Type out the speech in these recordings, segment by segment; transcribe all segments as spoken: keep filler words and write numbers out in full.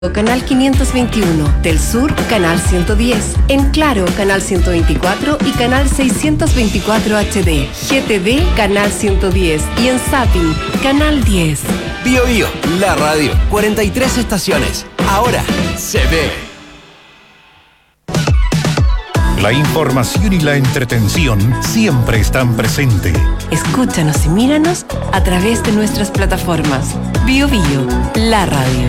Canal quinientos veintiuno, del Sur, Canal ciento diez, en Claro, Canal ciento veinticuatro y Canal seiscientos veinticuatro H D, G T V, Canal ciento diez y en Zapping, Canal diez. Bio Bio, la radio, cuarenta y tres estaciones, ahora se ve. La información y la entretención siempre están presentes. Escúchanos y míranos a través de nuestras plataformas. Bio Bio, la radio.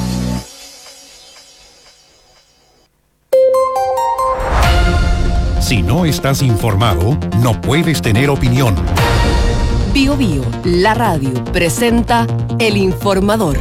Si no estás informado, no puedes tener opinión. Bio Bio, la radio, presenta El Informador.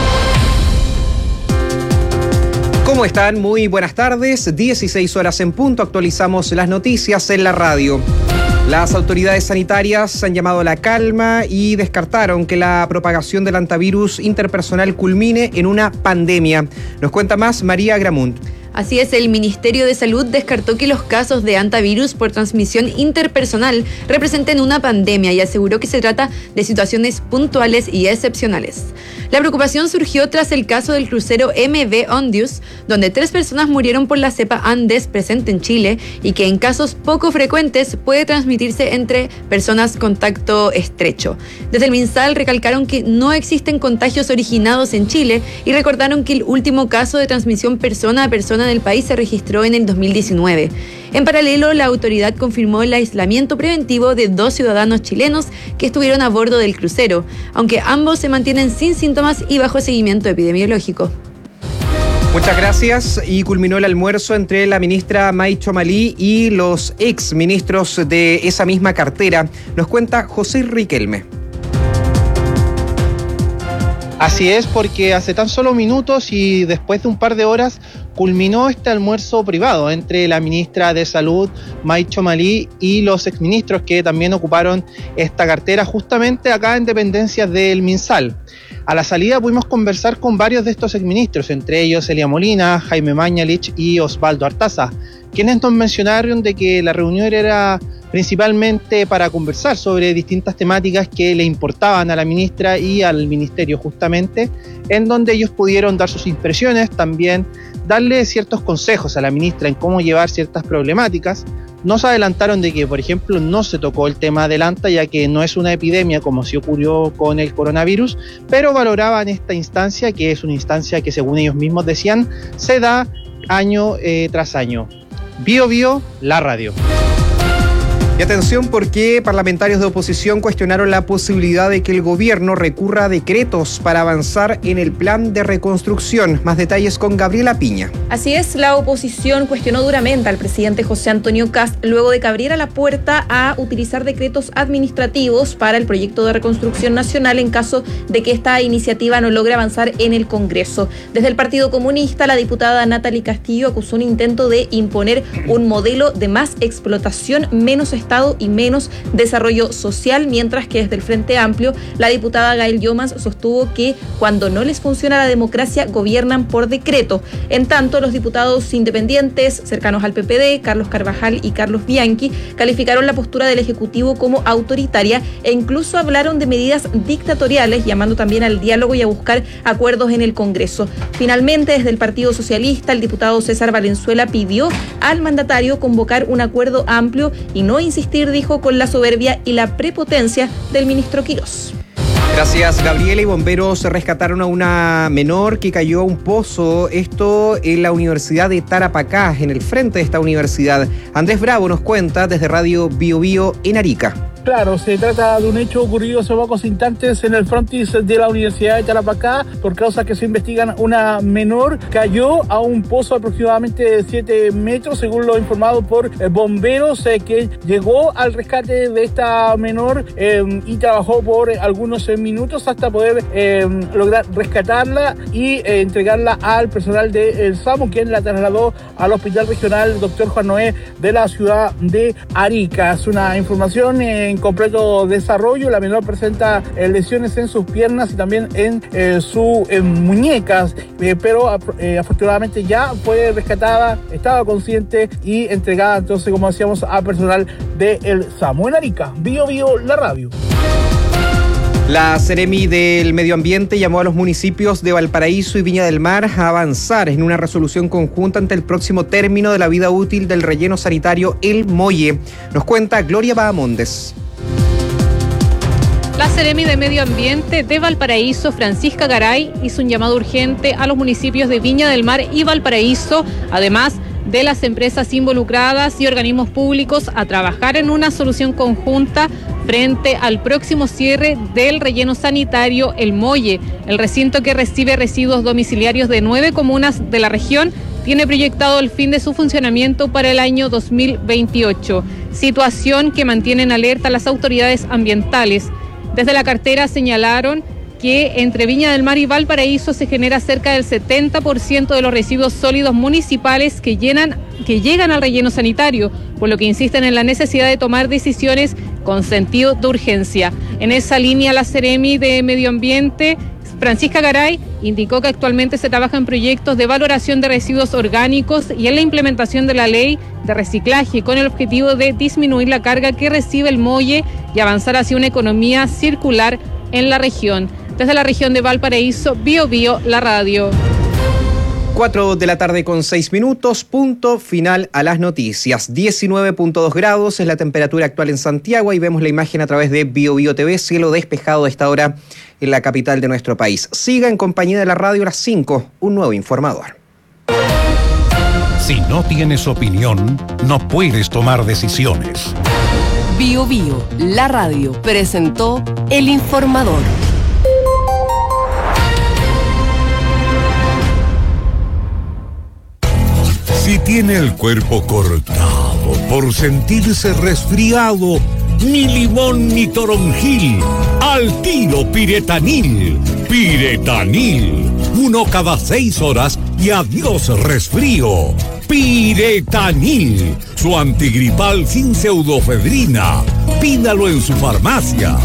¿Cómo están? Muy buenas tardes. dieciséis horas en punto. Actualizamos las noticias en la radio. Las autoridades sanitarias han llamado a la calma y descartaron que la propagación del hantavirus interpersonal culmine en una pandemia. Nos cuenta más María Gramunt. Así es, el Ministerio de Salud descartó que los casos de hantavirus por transmisión interpersonal representen una pandemia y aseguró que se trata de situaciones puntuales y excepcionales. La preocupación surgió tras el caso del crucero M V Ondius, donde tres personas murieron por la cepa Andes presente en Chile y que en casos poco frecuentes puede transmitirse entre personas con contacto estrecho. Desde el MinSal recalcaron que no existen contagios originados en Chile y recordaron que el último caso de transmisión persona a persona en el país se registró en el dos mil diecinueve. En paralelo, la autoridad confirmó el aislamiento preventivo de dos ciudadanos chilenos que estuvieron a bordo del crucero, aunque ambos se mantienen sin síntomas y bajo seguimiento epidemiológico. Muchas gracias. Y culminó el almuerzo entre la ministra May Chomalí y los ex ministros de esa misma cartera. Nos cuenta José Riquelme. Así es, porque hace tan solo minutos y después de un par de horas culminó este almuerzo privado entre la ministra de Salud, May Chomalí, y los exministros que también ocuparon esta cartera justamente acá en dependencias del MinSal. A la salida pudimos conversar con varios de estos exministros, entre ellos Elia Molina, Jaime Mañalich y Osvaldo Artaza, quienes nos mencionaron de que la reunión era principalmente para conversar sobre distintas temáticas que le importaban a la ministra y al ministerio justamente, en donde ellos pudieron dar sus impresiones, también darle ciertos consejos a la ministra en cómo llevar ciertas problemáticas. Nos adelantaron de que, por ejemplo, no se tocó el tema del anta, ya que no es una epidemia como sí ocurrió con el coronavirus, pero valoraban esta instancia, que es una instancia que, según ellos mismos decían, se da año eh, tras año. Bio Bio, la radio. Y atención, porque parlamentarios de oposición cuestionaron la posibilidad de que el gobierno recurra a decretos para avanzar en el plan de reconstrucción. Más detalles con Gabriela Piña. Así es, la oposición cuestionó duramente al presidente José Antonio Kast luego de que abriera la puerta a utilizar decretos administrativos para el proyecto de reconstrucción nacional en caso de que esta iniciativa no logre avanzar en el Congreso. Desde el Partido Comunista, la diputada Natalie Castillo acusó un intento de imponer un modelo de más explotación, menos Estado y menos desarrollo social, mientras que desde el Frente Amplio, la diputada Gael Llomas sostuvo que cuando no les funciona la democracia, gobiernan por decreto. En tanto, los diputados independientes cercanos al P P D, Carlos Carvajal y Carlos Bianchi, calificaron la postura del Ejecutivo como autoritaria e incluso hablaron de medidas dictatoriales, llamando también al diálogo y a buscar acuerdos en el Congreso. Finalmente, desde el Partido Socialista, el diputado César Valenzuela pidió al mandatario convocar un acuerdo amplio y no insistir, dijo, con la soberbia y la prepotencia del ministro Quirós. Gracias, Gabriela. Y bomberos rescataron a una menor que cayó a un pozo, esto en la Universidad de Tarapacá, en el frente de esta universidad. Andrés Bravo nos cuenta desde Radio Bio Bio en Arica. Claro, se trata de un hecho ocurrido hace pocos instantes en el frontis de la Universidad de Tarapacá. Por causas que se investigan, una menor cayó a un pozo aproximadamente de siete metros, según lo informado por eh, bomberos, eh, que llegó al rescate de esta menor eh, y trabajó por eh, algunos eh, minutos hasta poder eh, lograr rescatarla y eh, entregarla al personal del SAMU, quien la trasladó al Hospital Regional Doctor Juan Noé de la ciudad de Arica. Es una información en en completo desarrollo. La menor presenta eh, lesiones en sus piernas y también en eh, sus eh, muñecas, eh, pero eh, afortunadamente ya fue rescatada, estaba consciente y entregada, entonces, como decíamos, a personal del SAMU. En Arica, Bio Bio, la radio. La Seremi del Medio Ambiente llamó a los municipios de Valparaíso y Viña del Mar a avanzar en una resolución conjunta ante el próximo término de la vida útil del relleno sanitario El Molle. Nos cuenta Gloria Bahamondes. La Seremi de Medio Ambiente de Valparaíso, Francisca Garay, hizo un llamado urgente a los municipios de Viña del Mar y Valparaíso, además de las empresas involucradas y organismos públicos, a trabajar en una solución conjunta frente al próximo cierre del relleno sanitario El Molle. El recinto, que recibe residuos domiciliarios de nueve comunas de la región, tiene proyectado el fin de su funcionamiento para el año dos mil veintiocho, situación que mantiene en alerta a las autoridades ambientales. Desde la cartera señalaron que entre Viña del Mar y Valparaíso se genera cerca del setenta por ciento de los residuos sólidos municipales que, llenan, que llegan al relleno sanitario, por lo que insisten en la necesidad de tomar decisiones con sentido de urgencia. En esa línea, la Seremi de Medio Ambiente, Francisca Garay, indicó que actualmente se trabaja en proyectos de valoración de residuos orgánicos y en la implementación de la ley de reciclaje, con el objetivo de disminuir la carga que recibe el Molle y avanzar hacia una economía circular en la región. Desde la región de Valparaíso, Bio Bio, la radio. cuatro de la tarde con seis minutos, punto final a las noticias. diecinueve punto dos grados es la temperatura actual en Santiago y vemos la imagen a través de Bio Bio T V, cielo despejado a esta hora en la capital de nuestro país. Siga en compañía de la radio a las cinco, un nuevo informador. Si no tienes opinión, no puedes tomar decisiones. Bio Bio, la radio, presentó El Informador. Si tiene el cuerpo cortado por sentirse resfriado, ni limón ni toronjil, al tiro Piretanil. Piretanil, uno cada seis horas y adiós resfrío. Piretanil, su antigripal sin pseudofedrina. Pídalo en su farmacia.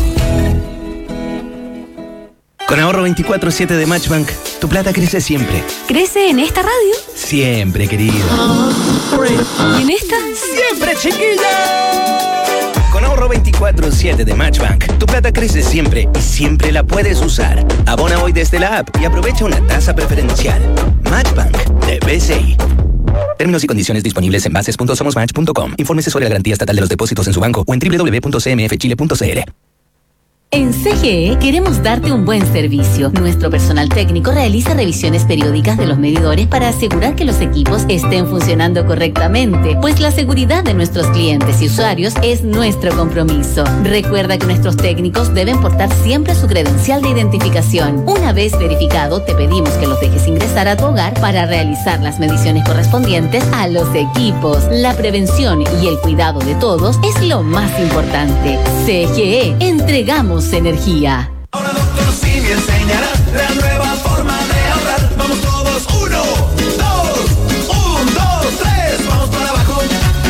Con ahorro veinticuatro siete de Matchbank, tu plata crece siempre. ¿Crece en esta radio? Siempre, querido. ¿Y en esta? ¡Siempre, chiquilla! Con ahorro veinticuatro siete de Matchbank, tu plata crece siempre y siempre la puedes usar. Abona hoy desde la app y aprovecha una tasa preferencial. Matchbank de B C I. Términos y condiciones disponibles en bases punto somos match punto com. Infórmese sobre la garantía estatal de los depósitos en su banco o en doble u doble u doble u punto c m f chile punto c l. En C G E queremos darte un buen servicio. Nuestro personal técnico realiza revisiones periódicas de los medidores para asegurar que los equipos estén funcionando correctamente, pues la seguridad de nuestros clientes y usuarios es nuestro compromiso. Recuerda que nuestros técnicos deben portar siempre su credencial de identificación. Una vez verificado, te pedimos que los dejes ingresar a tu hogar para realizar las mediciones correspondientes a los equipos. La prevención y el cuidado de todos es lo más importante. C G E, entregamos energía. Ahora doctor Simi enseñará la nueva forma de ahorrar. Vamos todos, uno, dos, un, dos, tres, vamos para abajo.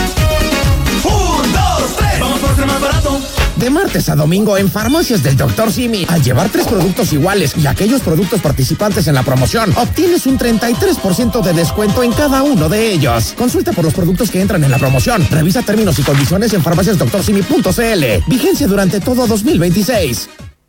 Un, dos, tres, vamos por ser más barato. De martes a domingo en Farmacias del doctor Simi, al llevar tres productos iguales y aquellos productos participantes en la promoción, obtienes un treinta y tres por ciento de descuento en cada uno de ellos. Consulta por los productos que entran en la promoción. Revisa términos y condiciones en farmacias doctor simi punto c l. Vigencia durante todo dos mil veintiséis.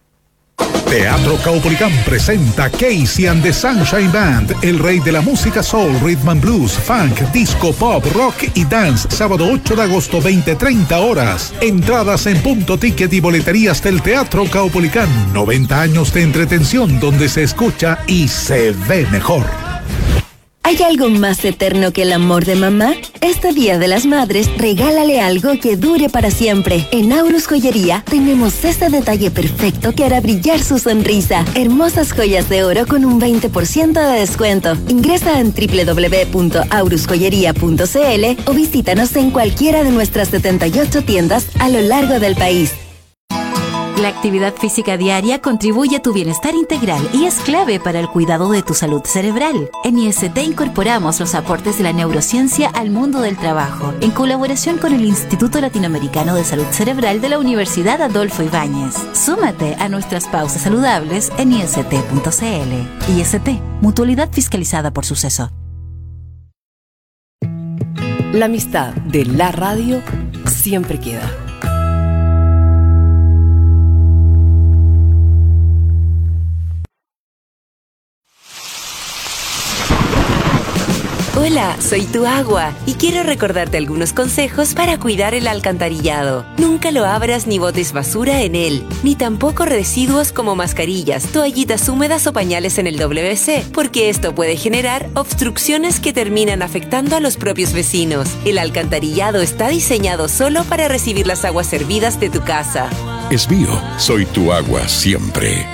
Teatro Caupolicán presenta Casey and the Sunshine Band, el rey de la música soul, rhythm and blues, funk, disco, pop, rock y dance, sábado ocho de agosto, veinte treinta horas. Entradas en Punto Ticket y boleterías del Teatro Caupolicán. noventa años de entretención donde se escucha y se ve mejor. ¿Hay algo más eterno que el amor de mamá? Este Día de las Madres, regálale algo que dure para siempre. En Aurus Joyería tenemos ese detalle perfecto que hará brillar su sonrisa. Hermosas joyas de oro con un veinte por ciento de descuento. Ingresa en doble u doble u doble u punto aurus joyería punto c l o visítanos en cualquiera de nuestras setenta y ocho tiendas a lo largo del país. La actividad física diaria contribuye a tu bienestar integral y es clave para el cuidado de tu salud cerebral. En I S T incorporamos los aportes de la neurociencia al mundo del trabajo, en colaboración con el Instituto Latinoamericano de Salud Cerebral de la Universidad Adolfo Ibáñez. Súmate a nuestras pausas saludables en i s t punto c l. I S T, mutualidad fiscalizada por Suceso. La amistad de la radio siempre queda. Hola, soy tu agua y quiero recordarte algunos consejos para cuidar el alcantarillado. Nunca lo abras ni botes basura en él, ni tampoco residuos como mascarillas, toallitas húmedas o pañales en el doble ve ce, porque esto puede generar obstrucciones que terminan afectando a los propios vecinos. El alcantarillado está diseñado solo para recibir las aguas servidas de tu casa. Es mío, soy tu agua siempre.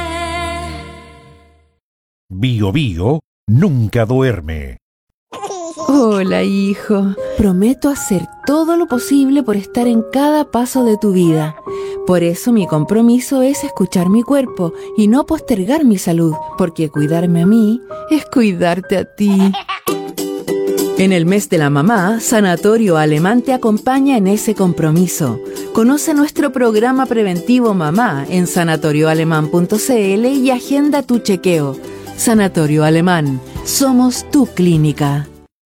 Bio Bio nunca duerme. Hola, hijo. Prometo hacer todo lo posible por estar en cada paso de tu vida. Por eso mi compromiso es escuchar mi cuerpo y no postergar mi salud, porque cuidarme a mí es cuidarte a ti. En el mes de la mamá, Sanatorio Alemán te acompaña en ese compromiso. Conoce nuestro programa preventivo Mamá en sanatorio alemán punto ce ele y agenda tu chequeo. Sanatorio Alemán, somos tu clínica.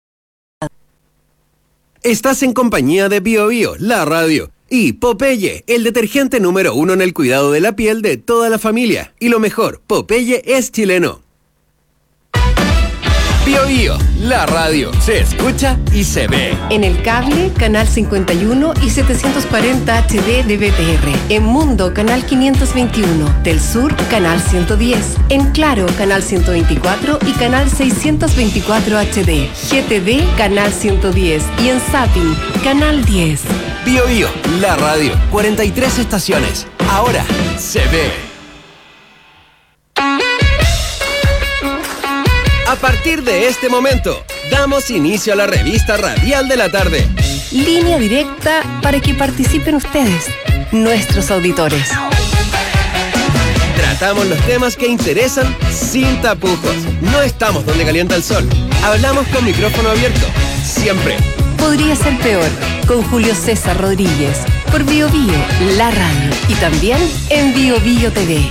Estás en compañía de Bio Bio, la radio, y Popeye, el detergente número uno en el cuidado de la piel de toda la familia. Y lo mejor, Popeye es chileno. Bio Bio, la radio, se escucha y se ve. En el cable, canal cincuenta y uno y setecientos cuarenta H D de B T R. En Mundo, canal quinientos veintiuno. Del Sur, canal ciento diez. En Claro, canal ciento veinticuatro y canal seiscientos veinticuatro H D. G T V, canal ciento diez. Y en Zapping, canal diez. Bio Bio, la radio, cuarenta y tres estaciones. Ahora se ve. A partir de este momento, damos inicio a la revista radial de la tarde. Línea directa para que participen ustedes, nuestros auditores. Tratamos los temas que interesan sin tapujos. No estamos donde calienta el sol. Hablamos con micrófono abierto, siempre. Podría ser peor, con Julio César Rodríguez, por Bio Bio, la radio, y también en Bio Bio T V.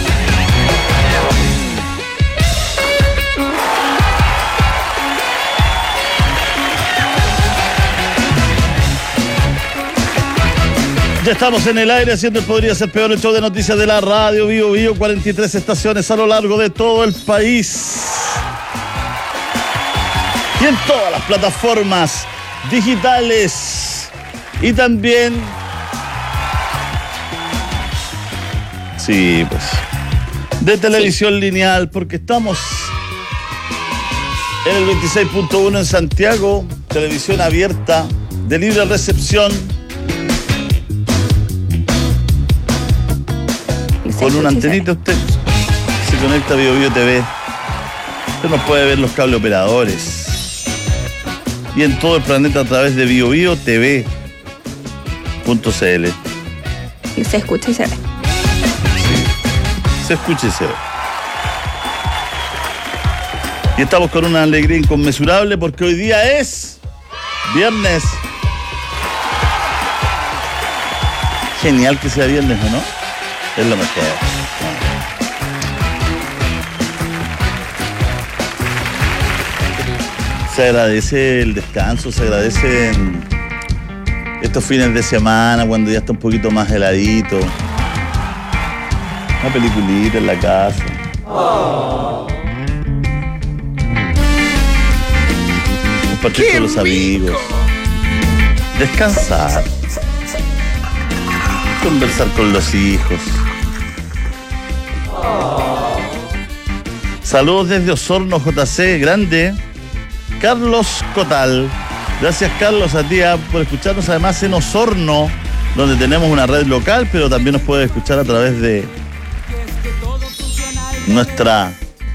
Ya estamos en el aire haciendo el Podría Ser Peor, el show de noticias de la radio Bio Bio, cuarenta y tres estaciones a lo largo de todo el país. Y en todas las plataformas digitales. Y también... Sí, pues... de televisión sí. lineal, porque estamos en el veintiséis punto uno en Santiago, televisión abierta, de libre recepción, con una antenita usted se conecta a Bio Bio T V. Usted nos puede ver los cable operadores y en todo el planeta a través de bio bio t v punto c l. Y se escucha y se ve. Sí, se escucha y se ve. Y estamos con una alegría inconmensurable porque hoy día es viernes. Genial que sea viernes, ¿o no? Es lo mejor. Se agradece el descanso, se agradecen estos fines de semana cuando ya está un poquito más heladito. Una peliculita en la casa. Oh. Compartir con los amigos. Descansar. Conversar con los hijos. Saludos desde Osorno, J C, grande. Carlos Cotal. Gracias, Carlos, a ti por escucharnos además en Osorno, donde tenemos una red local, pero también nos puedes escuchar a través de nuestra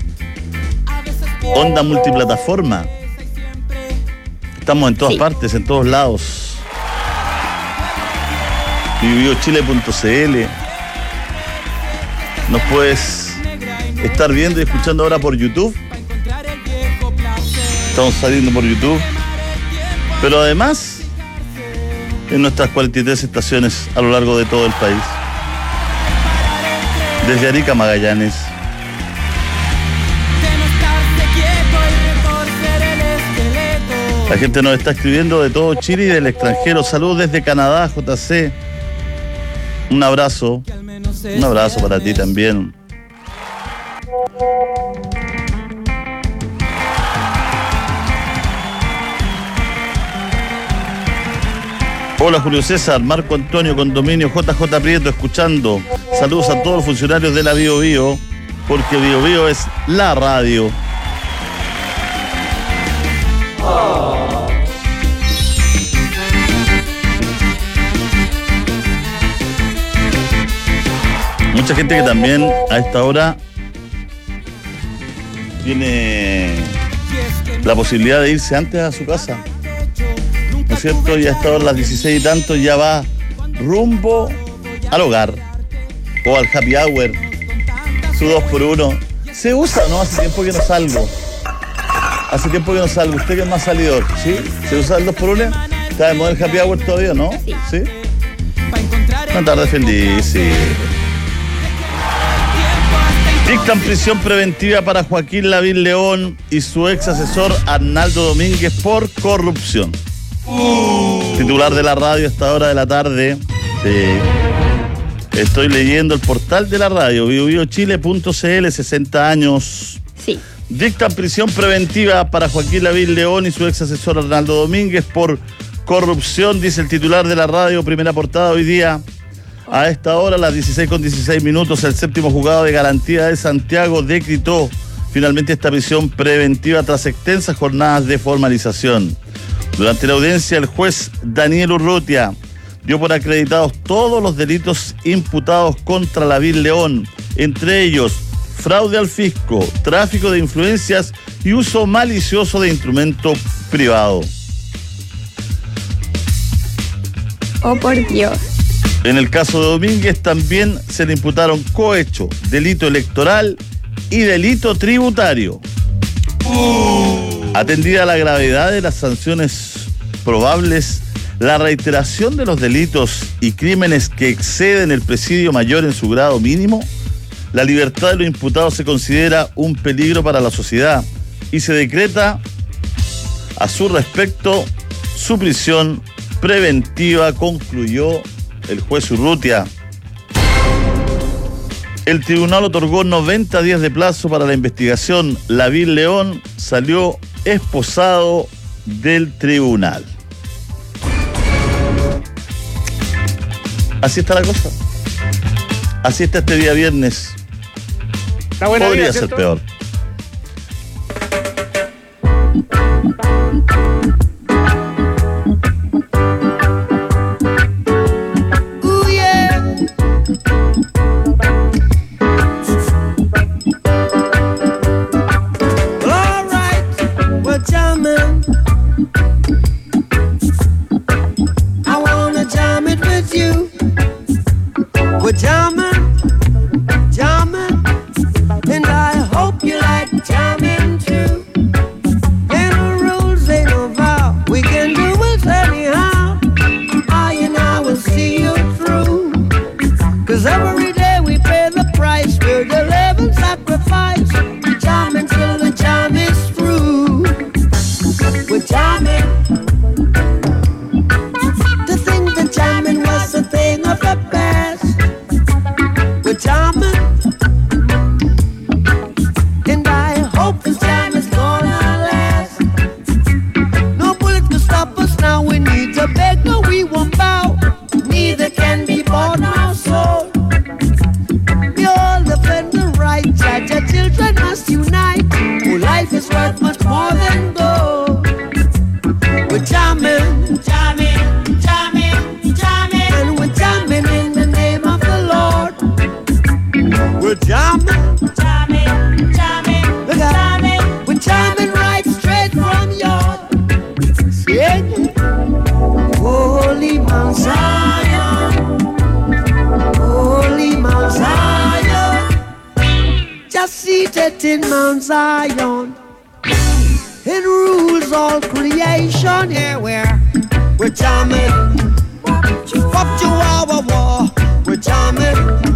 onda multiplataforma. Estamos en todas sí. partes, en todos lados. bio bio chile punto c l. Nos puedes estar viendo y escuchando ahora por YouTube. Estamos saliendo por YouTube. Pero además, en nuestras cuarenta y tres estaciones a lo largo de todo el país. Desde Arica a Magallanes. La gente nos está escribiendo de todo Chile y del extranjero. Saludos desde Canadá, J C. Un abrazo. Un abrazo para ti también. Hola Julio César, Marco Antonio, Condominio J J Prieto, escuchando. Saludos a todos los funcionarios de la Bio Bio, porque Bio Bio es la radio. Oh. Mucha gente que también a esta hora tiene la posibilidad de irse antes a su casa, ¿no es cierto? Y a esta hora, a las dieciséis y tanto, ya va rumbo al hogar o al happy hour, su dos por uno. ¿Se usa? No, hace tiempo que no salgo. Hace tiempo que no salgo. ¿Usted que es más salidor? ¿Sí? ¿Se usa el dos por uno? ¿Está de moda el happy hour todavía, no? Sí. ¿Sí? Una tarde feliz, sí. Dictan prisión preventiva para Joaquín Lavín León y su ex asesor Arnaldo Domínguez por corrupción. Uh. Titular de la radio a esta hora de la tarde. Sí. Estoy leyendo el portal de la radio, bio bio chile punto c l, sesenta años. Sí. Dictan prisión preventiva para Joaquín Lavín León y su ex asesor Arnaldo Domínguez por corrupción, dice el titular de la radio, primera portada hoy día. A esta hora, a las dieciséis con dieciséis minutos, el séptimo juzgado de garantía de Santiago decretó finalmente esta prisión preventiva tras extensas jornadas de formalización. Durante la audiencia, el juez Daniel Urrutia dio por acreditados todos los delitos imputados contra Lavín León, entre ellos fraude al fisco, tráfico de influencias y uso malicioso de instrumento privado. Oh, por Dios. En el caso de Domínguez también se le imputaron cohecho, delito electoral y delito tributario. Uh. Atendida la gravedad de las sanciones probables, la reiteración de los delitos y crímenes que exceden el presidio mayor en su grado mínimo, la libertad de los imputados se considera un peligro para la sociedad y se decreta a su respecto su prisión preventiva, concluyó el juez Urrutia. El tribunal otorgó noventa días de plazo para la investigación. Lavín León salió esposado del tribunal. Así está la cosa. Así está este día viernes. Podría vida, ser ¿cierto? Peor. In Mount Zion, it rules all creation. Yeah, we're we're jamming. Wop chihuahua war, we're jamming.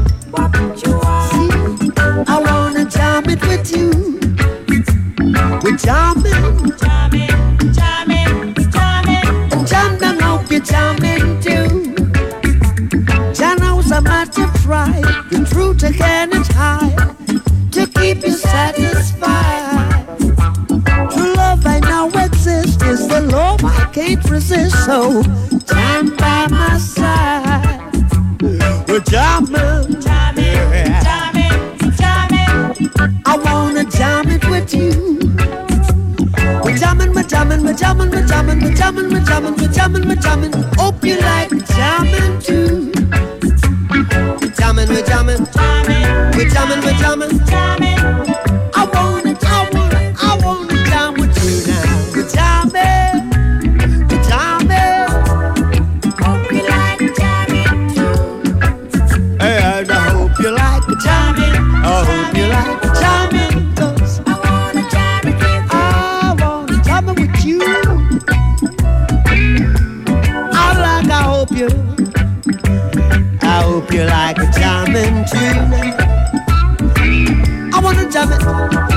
See, I wanna jam it with you. We're jamming, jamming, jamming, jamming. And jam them hope you're jamming too. Jah knows how much you've tried. The truth again is high. To keep you satisfied. True love I know exists is the love I can't resist. So jam by my side. We're jamming, jamming, jamming, jamming. I wanna jam it with you. We're jamming, we're jamming, we're jamming, we're jamming, we're jamming, we're jamming, we're jamming, we're jamming. Hope you like jamming too. We're jamming, we're jamming, jamming, we're jamming, we're jamming, jamming. I wanna, I wanna, I wanna jam with you now. We're jamming, we're jamming. Hope you like jamming too. Hey, I hope you like jamming. I hope you like jamming. 'Cause I wanna jam with you. I wanna jam with you. I like, I hope you. I hope you like a jamming too. I wanna jam it.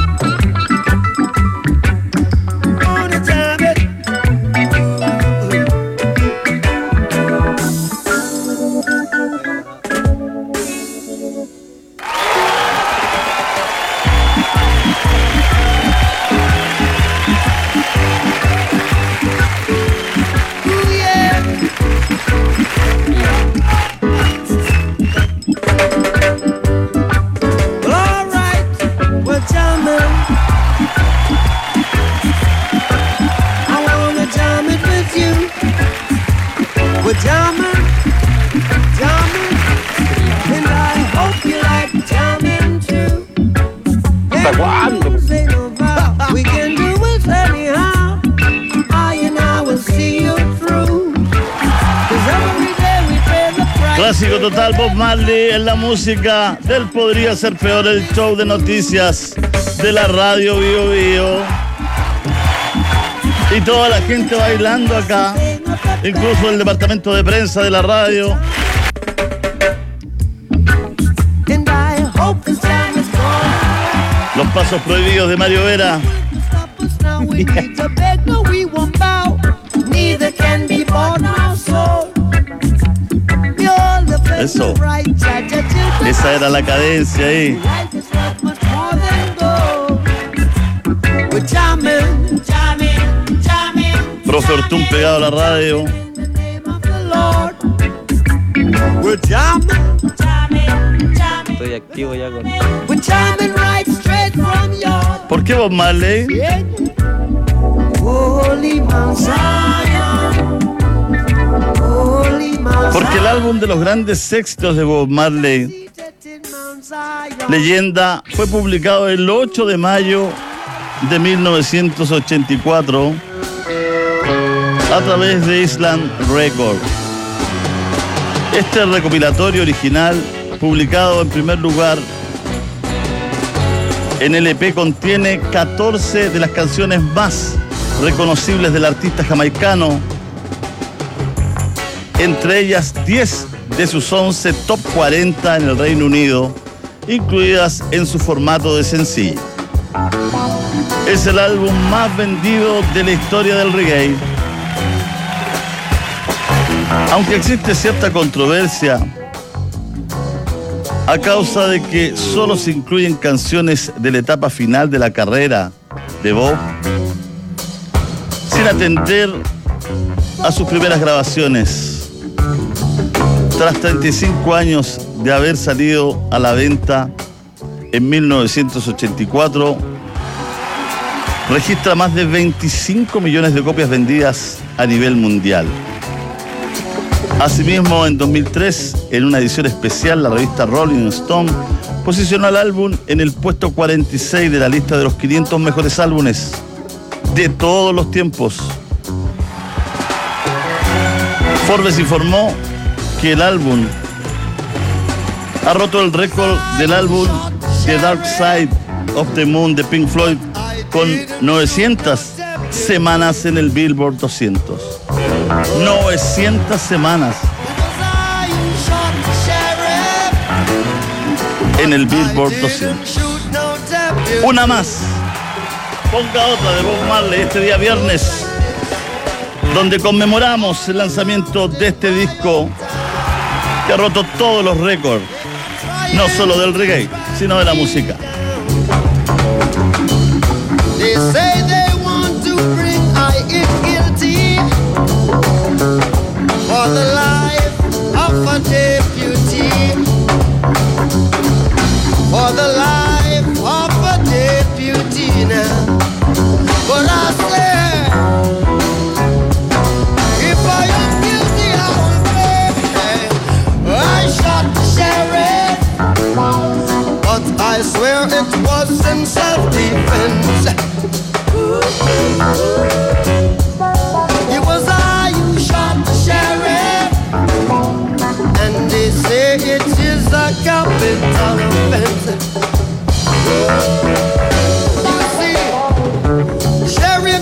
I wanna jam it. Ooh, yeah. Well, all right, we're jamming. I wanna jam it with you. We're jamming, jamming, and I hope you like jamming too. ¿Hasta cuándo? Say no vow, we can do it anyhow. I and I will see you through. 'Cause every day we pay the price. Clásico total, Bob Marley en la música del Podría Ser Peor, el show de noticias de la radio Bio Bio. Y toda la gente bailando acá, incluso el departamento de prensa de la radio. And I hope this time is gone. Los pasos prohibidos de Mario Vera. Now we need to beg, no, we won't bow. Neither can be bought now, so. You're the best Eso. of right, cha, cha, cha, Esa era la cadencia ahí. life is worth much more than gold. We're jamming, jamming, jamming. Profe Ortún pegado a la radio. The Lord. We're jamming, jamming, jamming. Estoy activo ya con. We're jamming right straight from your ¿Por qué Bob Marley? holy Mount Zion. Holy Mount Porque el álbum de los grandes éxitos de Bob Marley, Leyenda, fue publicado el ocho de mayo de mil novecientos ochenta y cuatro a través de Island Records. Este recopilatorio original, publicado en primer lugar en L P, contiene catorce de las canciones más reconocibles del artista jamaicano, entre ellas diez de sus once top cuarenta en el Reino Unido, incluidas en su formato de sencillo. Es el álbum más vendido de la historia del reggae. Aunque existe cierta controversia a causa de que solo se incluyen canciones de la etapa final de la carrera de Bob, sin atender a sus primeras grabaciones. Tras treinta y cinco años de haber salido a la venta en mil novecientos ochenta y cuatro, registra más de veinticinco millones de copias vendidas a nivel mundial. Asimismo, en dos mil tres, en una edición especial, la revista Rolling Stone posicionó al álbum en el puesto cuarenta y seis de la lista de los quinientos mejores álbumes de todos los tiempos. Forbes informó que el álbum ha roto el récord del álbum The Dark Side of the Moon de Pink Floyd, con novecientas semanas en el Billboard doscientos. novecientas semanas en el Billboard doscientos. Una más. Ponga otra de Bob Marley este día viernes, donde conmemoramos el lanzamiento de este disco que ha roto todos los récords, no solo del reggae, sino de la música. They say they want to bring I in guilty.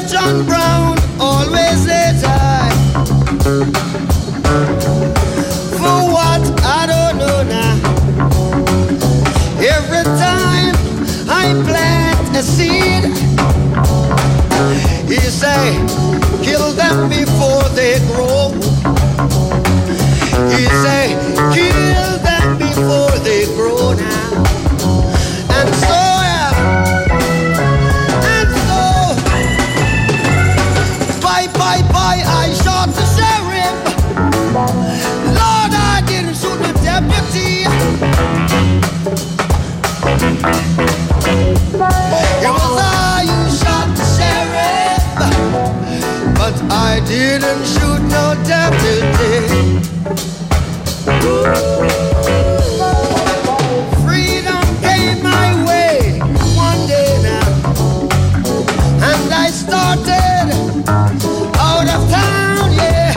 Sheriff John Brown always says I. For what? I don't know now. Every time I plant a seed, he say, kill them before they grow. He say, kill them before they grow now. And so, and so, bye, bye, bye, I shot the sheriff. Lord, I didn't shoot the deputy. It was I who shot the sheriff, but I didn't shoot no deputy. Freedom came my way one day now, and I started out of town, yeah.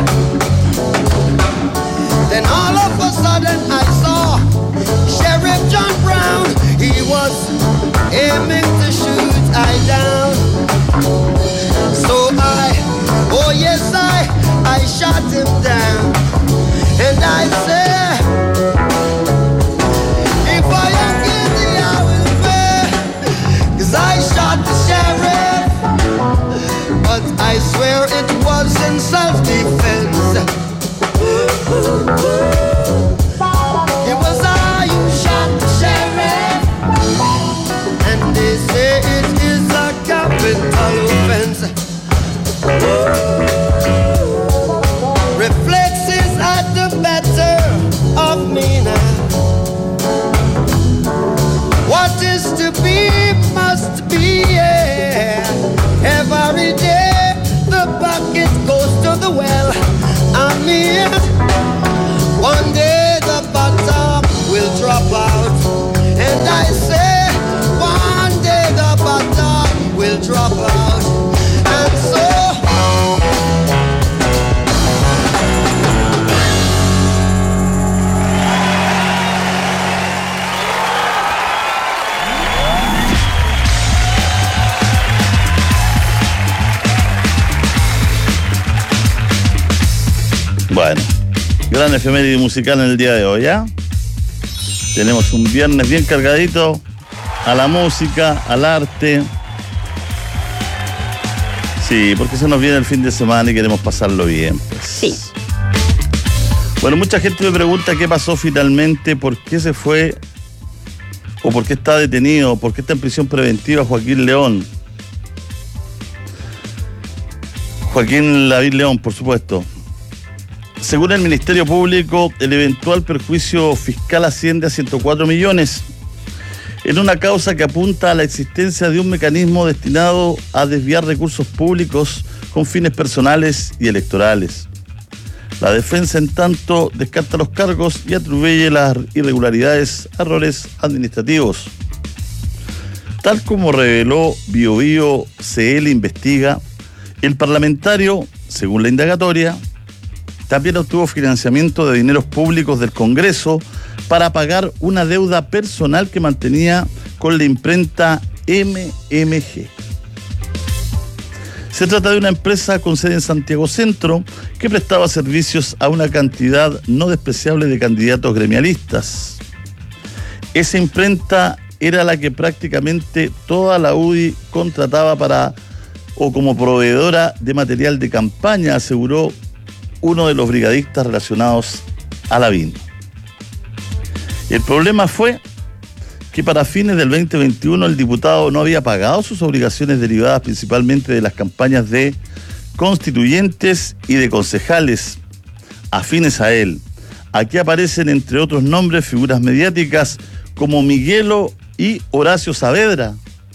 Then all of a sudden I saw Sheriff John Brown. He was aiming to shoot I down. So I, oh yes I, I shot him down. And I said, if I am guilty I will pay, 'cause I shot the sheriff, but I swear it was in self-defense. It was I who shot the sheriff, and they say it is a capital offense. Reflexes at the better of me now. What is to be must be, yeah. Every day the bucket goes to the well. I mean, one day the bottom will drop out, and I say, one day the bottom will drop out, and so. Bueno, gran efeméride musical en el día de hoy, ¿ya? Tenemos un viernes bien cargadito a la música, al arte. Sí, porque se nos viene el fin de semana y queremos pasarlo bien, pues. Sí. Bueno, mucha gente me pregunta qué pasó finalmente, por qué se fue o por qué está detenido, por qué está en prisión preventiva Joaquín León. Joaquín Lavín León, por supuesto. Según el Ministerio Público, el eventual perjuicio fiscal asciende a ciento cuatro millones, en una causa que apunta a la existencia de un mecanismo destinado a desviar recursos públicos con fines personales y electorales. La defensa, en tanto, descarta los cargos y atribuye las irregularidades a errores administrativos. Tal como reveló BioBio C L Investiga, el parlamentario, según la indagatoria, también obtuvo financiamiento de dineros públicos del Congreso para pagar una deuda personal que mantenía con la imprenta M M G. Se trata de una empresa con sede en Santiago Centro que prestaba servicios a una cantidad no despreciable de candidatos gremialistas. Esa imprenta era la que prácticamente toda la U D I contrataba para o como proveedora de material de campaña, aseguró uno de los brigadistas relacionados a Lavín. El problema fue que para fines del veinte veintiuno el diputado no había pagado sus obligaciones derivadas principalmente de las campañas de constituyentes y de concejales afines a él. Aquí aparecen, entre otros nombres, figuras mediáticas como Miguelo y Horacio Saavedra.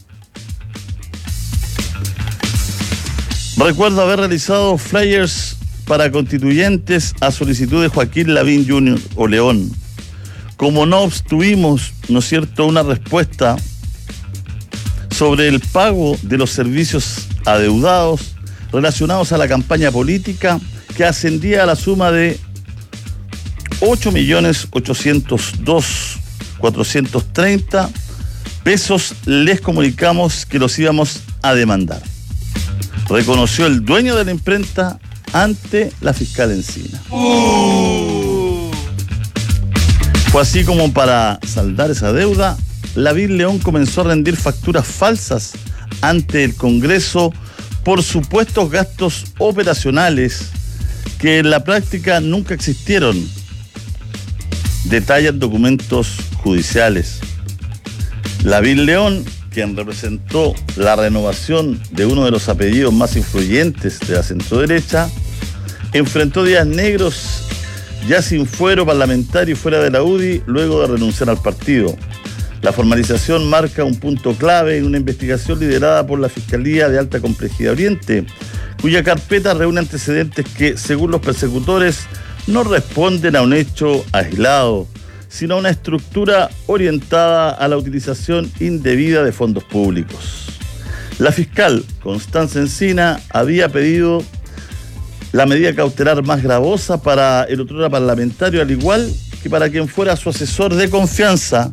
Recuerdo haber realizado flyers para constituyentes a solicitud de Joaquín Lavín junior o León. Como no obtuvimos, ¿no es cierto?, una respuesta sobre el pago de los servicios adeudados relacionados a la campaña política, que ascendía a la suma de ocho millones ochocientos dos mil cuatrocientos treinta pesos, les comunicamos que los íbamos a demandar. reconoció el dueño de la imprenta ante la fiscal Encina. Uh. Fue así como, para saldar esa deuda, Lavín León comenzó a rendir facturas falsas ante el Congreso por supuestos gastos operacionales que en la práctica nunca existieron. Detallan documentos judiciales. Lavín León, quien representó la renovación de uno de los apellidos más influyentes de la centroderecha, enfrentó días negros ya sin fuero parlamentario y fuera de la U D I luego de renunciar al partido. La formalización marca un punto clave en una investigación liderada por la Fiscalía de Alta Complejidad Oriente, cuya carpeta reúne antecedentes que, según los persecutores, no responden a un hecho aislado, sino a una estructura orientada a la utilización indebida de fondos públicos. La fiscal Constanza Encina había pedido la medida cautelar más gravosa para el otrora parlamentario, al igual que para quien fuera su asesor de confianza,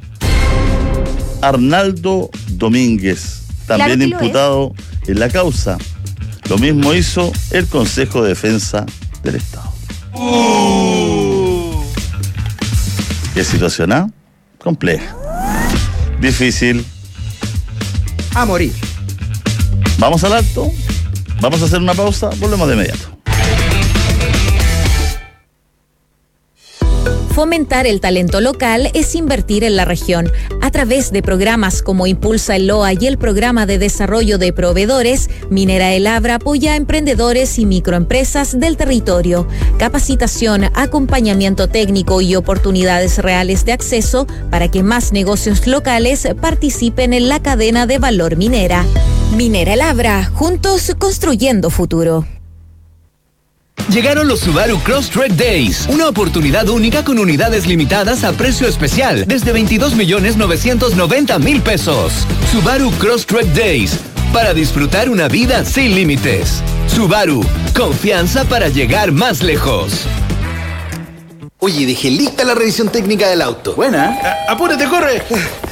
Arnaldo Domínguez, también claro imputado en la causa. Lo mismo hizo el Consejo de Defensa del Estado. Uh. ¿Qué situación, ah? Compleja. Difícil. A morir. Vamos al acto. Vamos a hacer una pausa. Volvemos de inmediato. Fomentar el talento local es invertir en la región. A través de programas como Impulsa el Loa y el Programa de Desarrollo de Proveedores, Minera El Abra apoya a emprendedores y microempresas del territorio. Capacitación, acompañamiento técnico y oportunidades reales de acceso para que más negocios locales participen en la cadena de valor minera. Minera El Abra, juntos construyendo futuro. Llegaron los Subaru Crosstrek Days, una oportunidad única con unidades limitadas a precio especial desde veintidós millones novecientos noventa mil pesos. Subaru Crosstrek Days, para disfrutar una vida sin límites. Subaru, confianza para llegar más lejos. Oye, dejé lista la revisión técnica del auto. Buena. A- apúrate, corre.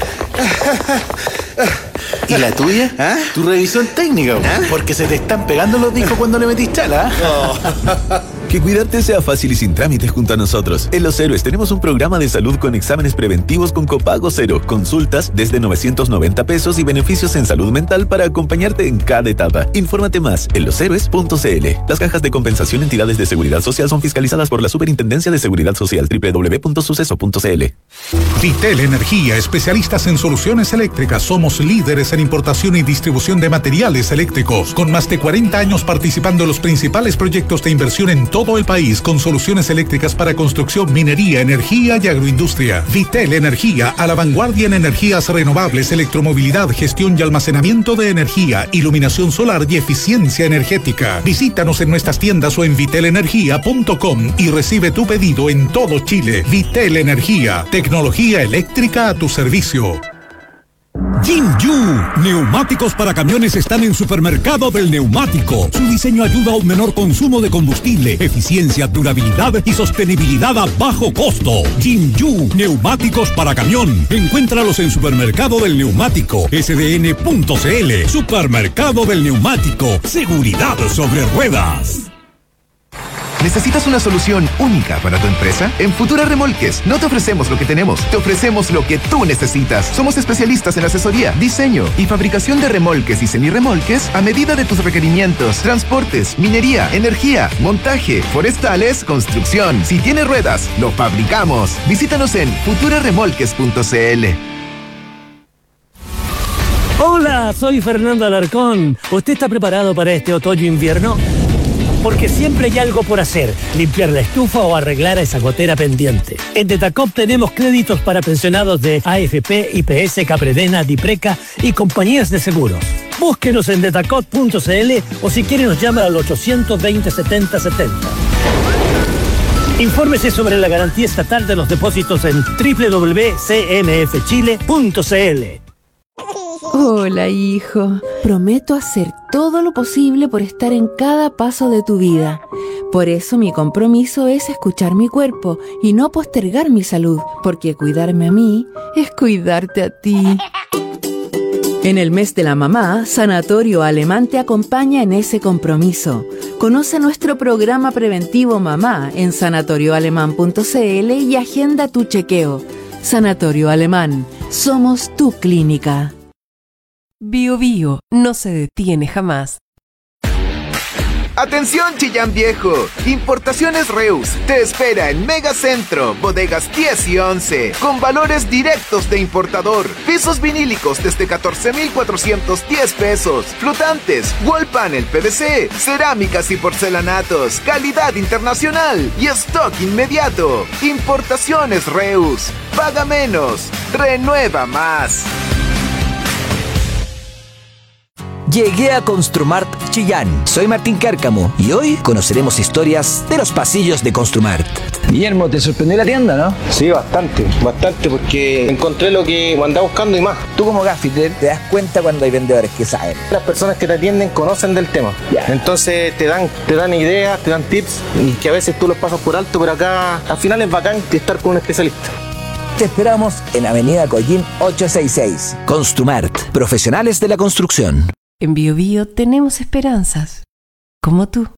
¿Y la tuya? ¿Ah? Tu revisión técnica. ¿Ah? Porque se te están pegando los discos cuando le metís chala. Oh. Que cuidarte sea fácil y sin trámites junto a nosotros. En Los Héroes tenemos un programa de salud con exámenes preventivos con copago cero, consultas desde novecientos noventa pesos y beneficios en salud mental para acompañarte en cada etapa. Infórmate más en los héroes punto c l. Las cajas de compensación entidades de seguridad social son fiscalizadas por la Superintendencia de Seguridad Social. doble u doble u doble u punto suceso punto c l. Vitel Energía, especialistas en soluciones eléctricas. Somos líderes en importación y distribución de materiales eléctricos, con más de cuarenta años participando en los principales proyectos de inversión en todo el país, con soluciones eléctricas para construcción, minería, energía y agroindustria. Vitel Energía, a la vanguardia en energías renovables, electromovilidad, gestión y almacenamiento de energía, iluminación solar y eficiencia energética. Visítanos en nuestras tiendas o en vitel energía punto com y recibe tu pedido en todo Chile. Vitel Energía, tecnología eléctrica a tu servicio. Jinju, neumáticos para camiones están en Supermercado del Neumático. Su diseño ayuda a un menor consumo de combustible, eficiencia, durabilidad y sostenibilidad a bajo costo. Jinju, neumáticos para camión. Encuéntralos en Supermercado del Neumático, s d n punto c l. Supermercado del Neumático, seguridad sobre ruedas. ¿Necesitas una solución única para tu empresa? En Futura Remolques no te ofrecemos lo que tenemos, te ofrecemos lo que tú necesitas. Somos especialistas en asesoría, diseño y fabricación de remolques y semirremolques a medida de tus requerimientos. Transportes, minería, energía, montaje, forestales, construcción. Si tiene ruedas, lo fabricamos. Visítanos en futura remolques punto c l. Hola, soy Fernando Alarcón. ¿Usted está preparado para este otoño-invierno? Porque siempre hay algo por hacer, limpiar la estufa o arreglar esa gotera pendiente. En Detacop tenemos créditos para pensionados de A F P, I P S, Capredena, Dipreca y compañías de seguros. Búsquenos en detacop punto c l o si quiere nos llama al ochocientos veinte, setenta setenta. Infórmese sobre la garantía estatal de los depósitos en doble u doble u doble u punto c m f chile punto c l. Hola, hijo. Prometo hacer todo lo posible por estar en cada paso de tu vida. Por eso mi compromiso es escuchar mi cuerpo y no postergar mi salud, porque cuidarme a mí es cuidarte a ti. En el mes de la mamá, Sanatorio Alemán te acompaña en ese compromiso. Conoce nuestro programa preventivo Mamá en sanatorio alemán punto c l y agenda tu chequeo. Sanatorio Alemán, somos tu clínica. Bio Bio no se detiene jamás. Atención Chillán Viejo, Importaciones Reus te espera en Megacentro, bodegas diez y once, con valores directos de importador, pisos vinílicos desde catorce mil cuatrocientos diez pesos, flotantes, wall panel P V C, cerámicas y porcelanatos, calidad internacional y stock inmediato. Importaciones Reus, paga menos, renueva más. Llegué a Construmart Chillán. Soy Martín Cárcamo y hoy conoceremos historias de los pasillos de Construmart. Guillermo, ¿te sorprendió la tienda, no? Sí, bastante, bastante, porque encontré lo que andaba buscando y más. Tú como gaffiter te das cuenta cuando hay vendedores que saben. Las personas que te atienden conocen del tema. Ya. Entonces te dan, te dan ideas, te dan tips y que a veces tú los pasas por alto, pero acá al final es bacán estar con un especialista. Te esperamos en Avenida Collín ochocientos sesenta y seis. Construmart, profesionales de la construcción. En Bio Bio tenemos esperanzas, como tú.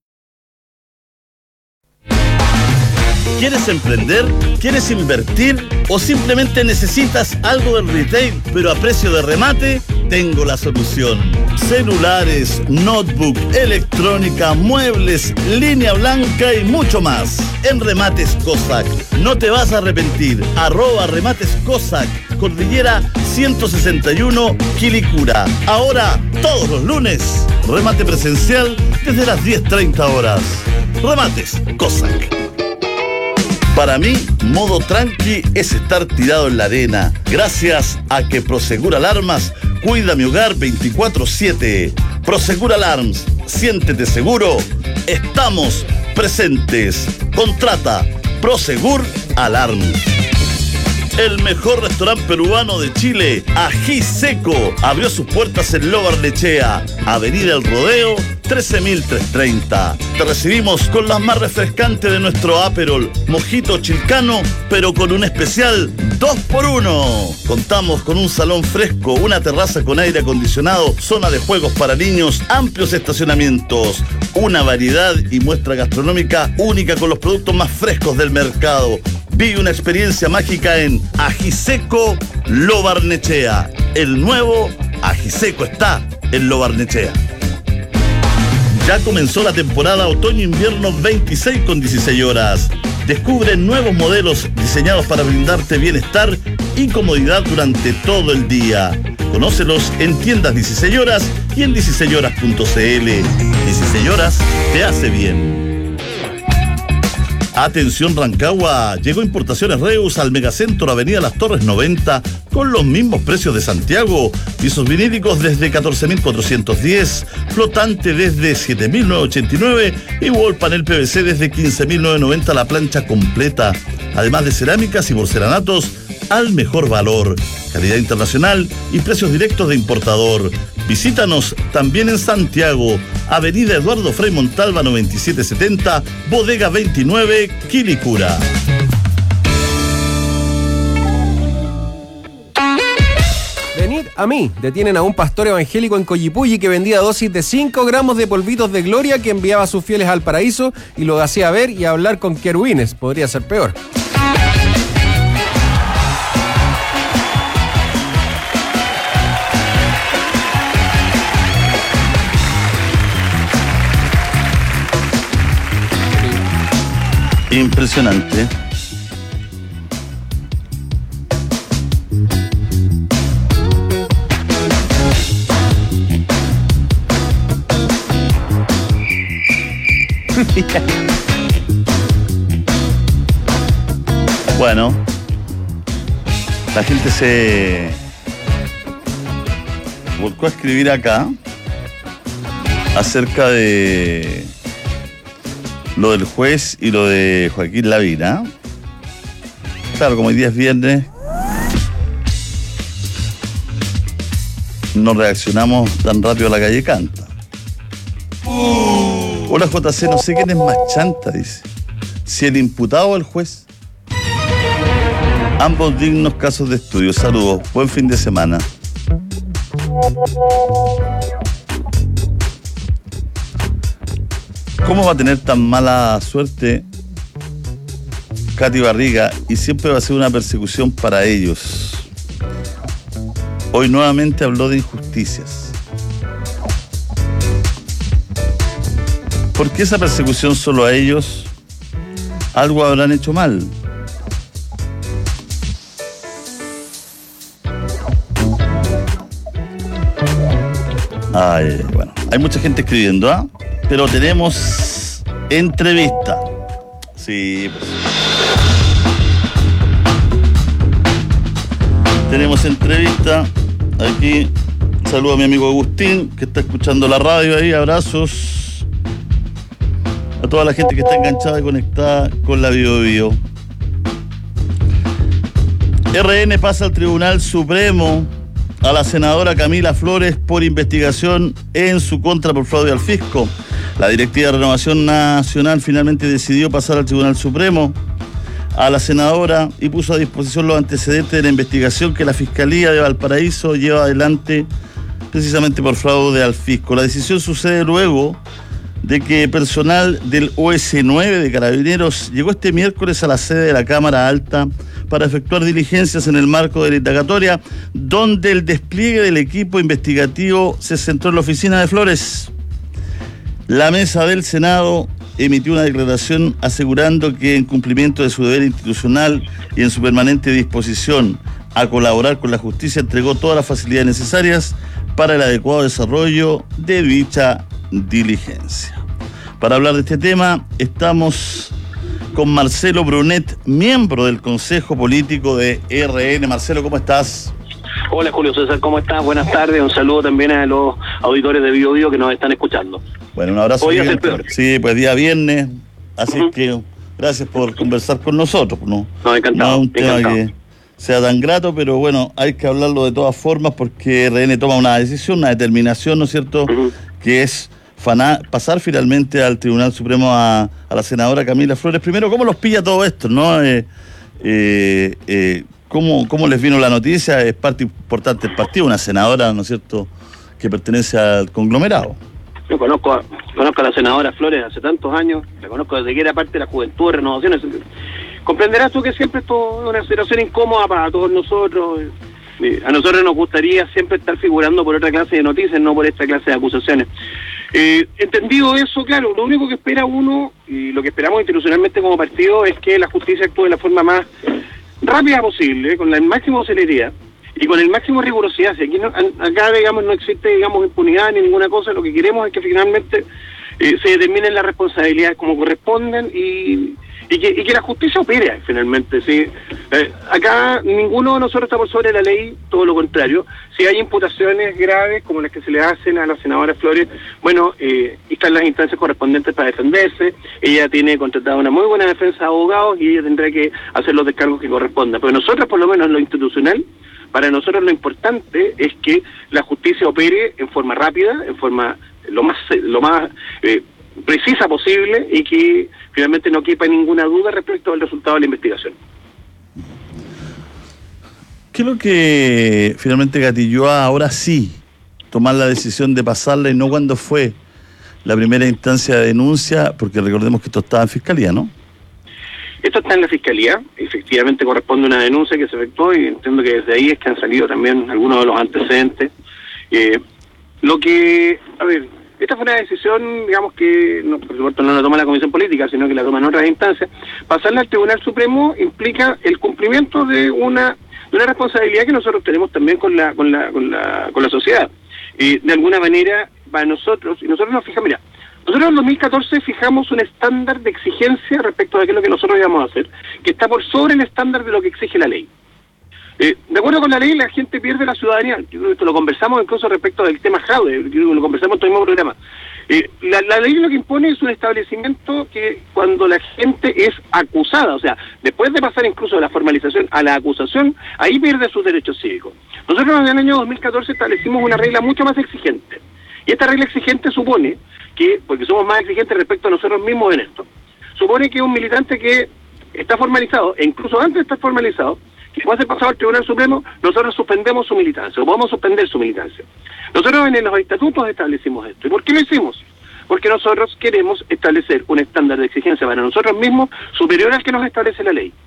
¿Quieres emprender? ¿Quieres invertir? ¿O simplemente necesitas algo del retail, pero a precio de remate? Tengo la solución. Celulares, notebook, electrónica, muebles, línea blanca y mucho más. En Remates Cossack. No te vas a arrepentir. Arroba Remates Cossack. Cordillera ciento sesenta y uno, Quilicura. Ahora, todos los lunes, remate presencial desde las diez treinta horas. Remates Cossack. Para mí, modo tranqui es estar tirado en la arena. Gracias a que Prosegur Alarmas cuida mi hogar veinticuatro siete. Prosegur Alarms, siéntete seguro. Estamos presentes. Contrata Prosegur Alarms. El mejor restaurante peruano de Chile, Ají Seco, abrió sus puertas en Lo Barnechea, Avenida El Rodeo, trece mil trescientos treinta. Te recibimos con las más refrescantes de nuestro Aperol, Mojito Chilcano, pero con un especial dos por uno. Contamos con un salón fresco, una terraza con aire acondicionado, zona de juegos para niños, amplios estacionamientos, una variedad y muestra gastronómica única con los productos más frescos del mercado. Vive una experiencia mágica en Ají Seco Lo Barnechea. El nuevo Ají Seco está en Lo Barnechea. Ya comenzó la temporada otoño-invierno veintiséis con dieciséis horas. Descubre nuevos modelos diseñados para brindarte bienestar y comodidad durante todo el día. Conócelos en tiendas dieciséis horas y en dieciséis horas punto c l. dieciséis horas te hace bien. Atención Rancagua, llegó Importaciones Reus al Megacentro Avenida Las Torres noventa con los mismos precios de Santiago. Pisos vinílicos desde catorce mil cuatrocientos diez, flotante desde siete mil novecientos ochenta y nueve y wall panel P V C desde quince mil novecientos noventa la plancha completa. Además de cerámicas y porcelanatos al mejor valor, calidad internacional y precios directos de importador. Visítanos también en Santiago, Avenida Eduardo Frei Montalva noventa y siete setenta, Bodega veintinueve, Quilicura. Venid a mí. Detienen a un pastor evangélico en Collipulli que vendía dosis de cinco gramos de polvitos de gloria que enviaba a sus fieles al paraíso y lo hacía ver y hablar con querubines. Podría ser peor. Impresionante. Bueno, la gente se volcó a escribir acá acerca de lo del juez y lo de Joaquín Lavín. Claro, como hoy día es viernes, no reaccionamos tan rápido a la calle canta. Uh. Hola J C, no sé quién es más chanta, dice. Si el imputado o el juez. Ambos dignos casos de estudio. Saludos, buen fin de semana. ¿Cómo va a tener tan mala suerte Katy Barriga y siempre va a ser una persecución para ellos? Hoy nuevamente habló de injusticias. ¿Por qué esa persecución solo a ellos? Algo habrán hecho mal. Ay, bueno, hay mucha gente escribiendo, ¿ah? ¿eh? Pero tenemos entrevista. Sí, pues. Tenemos entrevista. Aquí saludo a mi amigo Agustín, que está escuchando la radio ahí. Abrazos a toda la gente que está enganchada y conectada con la Bio Bio. R N pasa al Tribunal Supremo a la senadora Camila Flores por investigación en su contra por fraude al fisco. La Directiva de Renovación Nacional finalmente decidió pasar al Tribunal Supremo a la senadora y puso a disposición los antecedentes de la investigación que la Fiscalía de Valparaíso lleva adelante precisamente por fraude al fisco. La decisión sucede luego de que personal del O S nueve de Carabineros llegó este miércoles a la sede de la Cámara Alta para efectuar diligencias en el marco de la indagatoria, donde el despliegue del equipo investigativo se centró en la oficina de Flores. La mesa del Senado emitió una declaración asegurando que en cumplimiento de su deber institucional y en su permanente disposición a colaborar con la justicia, entregó todas las facilidades necesarias para el adecuado desarrollo de dicha diligencia. Para hablar de este tema, estamos con Marcelo Brunet, miembro del Consejo Político de R N. Marcelo, ¿cómo estás? Hola Julio César, ¿cómo estás? Buenas tardes, un saludo también a los auditores de Bio Bio que nos están escuchando. Bueno, un abrazo. Hoy es el peor. Sí, pues día viernes, así uh-huh. que gracias por conversar con nosotros. No, no encantado. No es un tema encantado. que sea tan grato, pero bueno, hay que hablarlo de todas formas porque R N toma una decisión, una determinación, ¿no es cierto?, uh-huh. que es fana- pasar finalmente al Tribunal Supremo a, a la senadora Camila Flores. Primero, ¿cómo los pilla todo esto, no? Eh, eh, eh, ¿cómo, ¿Cómo les vino la noticia? Es parte importante del partido, una senadora, ¿no es cierto?, que pertenece al conglomerado. Yo conozco a, conozco a la senadora Flores hace tantos años, la conozco desde que era parte de la Juventud de Renovación. Comprenderás tú que siempre esto es una situación incómoda para todos nosotros. A nosotros nos gustaría siempre estar figurando por otra clase de noticias, no por esta clase de acusaciones. Eh, entendido eso, claro, lo único que espera uno, y lo que esperamos institucionalmente como partido, es que la justicia actúe de la forma más rápida posible, con la máxima celeridad y con el máximo rigurosidad. Si aquí no, acá, digamos, no existe, digamos, impunidad ni ninguna cosa, lo que queremos es que finalmente eh, se determinen las responsabilidades como corresponden y, y, que, y que la justicia opere finalmente. ¿Sí? Eh, acá ninguno de nosotros está por sobre la ley, todo lo contrario. Si hay imputaciones graves como las que se le hacen a la senadora Flores, bueno, eh, están las instancias correspondientes para defenderse. Ella tiene contratada una muy buena defensa de abogados y ella tendrá que hacer los descargos que correspondan. Pero nosotros, por lo menos en lo institucional, para nosotros lo importante es que la justicia opere en forma rápida, en forma lo más lo más eh, precisa posible y que finalmente no quepa ninguna duda respecto al resultado de la investigación. ¿Qué es lo que finalmente gatilló a ahora sí tomar la decisión de pasarla y no cuando fue la primera instancia de denuncia? Porque recordemos que esto estaba en fiscalía, ¿no? Esto está en la Fiscalía, efectivamente corresponde a una denuncia que se efectuó y entiendo que desde ahí es que han salido también algunos de los antecedentes. Eh, lo que, a ver, esta fue una decisión, digamos que, no, por supuesto no la toma la Comisión Política, sino que la toman otras instancias. Pasarla al Tribunal Supremo implica el cumplimiento de una de una responsabilidad que nosotros tenemos también con la con la con la, con la sociedad. Eh, de alguna manera, para nosotros, y nosotros nos fijamos, mira, nosotros en el dos mil catorce fijamos un estándar de exigencia respecto a aquello que nosotros íbamos a hacer, que está por sobre el estándar de lo que exige la ley. Eh, de acuerdo con la ley, la gente pierde la ciudadanía. Yo creo que esto lo conversamos incluso respecto del tema fraude, lo conversamos en todo el mismo programa. Eh, la, la ley lo que impone es un establecimiento que cuando la gente es acusada, o sea, después de pasar incluso de la formalización a la acusación, ahí pierde sus derechos cívicos. Nosotros en el año dos mil catorce establecimos una regla mucho más exigente. Y esta regla exigente supone que, porque somos más exigentes respecto a nosotros mismos en esto, supone que un militante que está formalizado, e incluso antes de estar formalizado, que puede ser pasado al Tribunal Supremo, nosotros suspendemos su militancia, o podemos suspender su militancia. Nosotros en los estatutos establecimos esto. ¿Y por qué lo hicimos? Porque nosotros queremos establecer un estándar de exigencia para nosotros mismos superior al que nos establece la ley.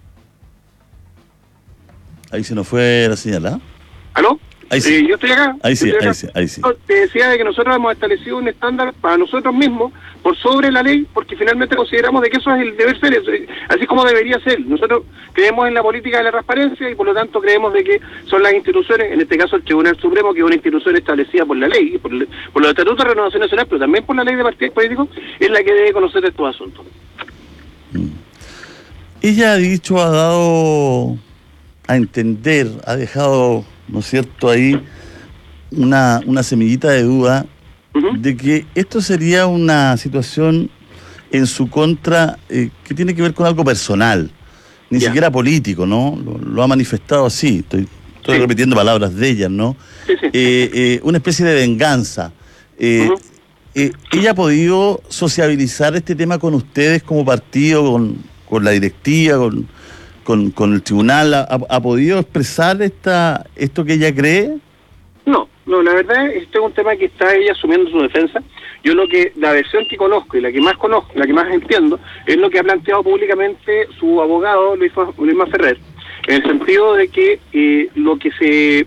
Ahí se nos fue la señal, ¿ah? ¿Aló? Ahí sí. Eh, yo estoy acá. Ahí sí, estoy acá. ahí sí, ahí sí. Te decía de que nosotros hemos establecido un estándar para nosotros mismos por sobre la ley, porque finalmente consideramos de que eso es el deber ser, eso, así como debería ser. Nosotros creemos en la política de la transparencia y por lo tanto creemos de que son las instituciones, en este caso el Tribunal Supremo, que es una institución establecida por la ley, por, por los estatutos de Renovación Nacional, pero también por la ley de partidos políticos, es la que debe conocer estos asuntos. Ella ha dicho, ha dado a entender, ha dejado, ¿no es cierto?, ahí una, una semillita de duda uh-huh. de que esto sería una situación en su contra eh, que tiene que ver con algo personal, ni yeah. siquiera político, ¿no? Lo, lo ha manifestado así, estoy, estoy sí. repitiendo palabras de ella, ¿no? Sí, sí. Eh, eh, una especie de venganza. Eh, uh-huh. eh, ¿Ella ha podido sociabilizar este tema con ustedes como partido, con, con la directiva, con, con, con el tribunal? ¿Ha, ha podido expresar esta esto que ella cree? No, no, la verdad este es un tema que está ella asumiendo su defensa. Yo lo que, la versión que conozco y la que más conozco, la que más entiendo, es lo que ha planteado públicamente su abogado Luis, Luis Ferrer, en el sentido de que eh, lo que se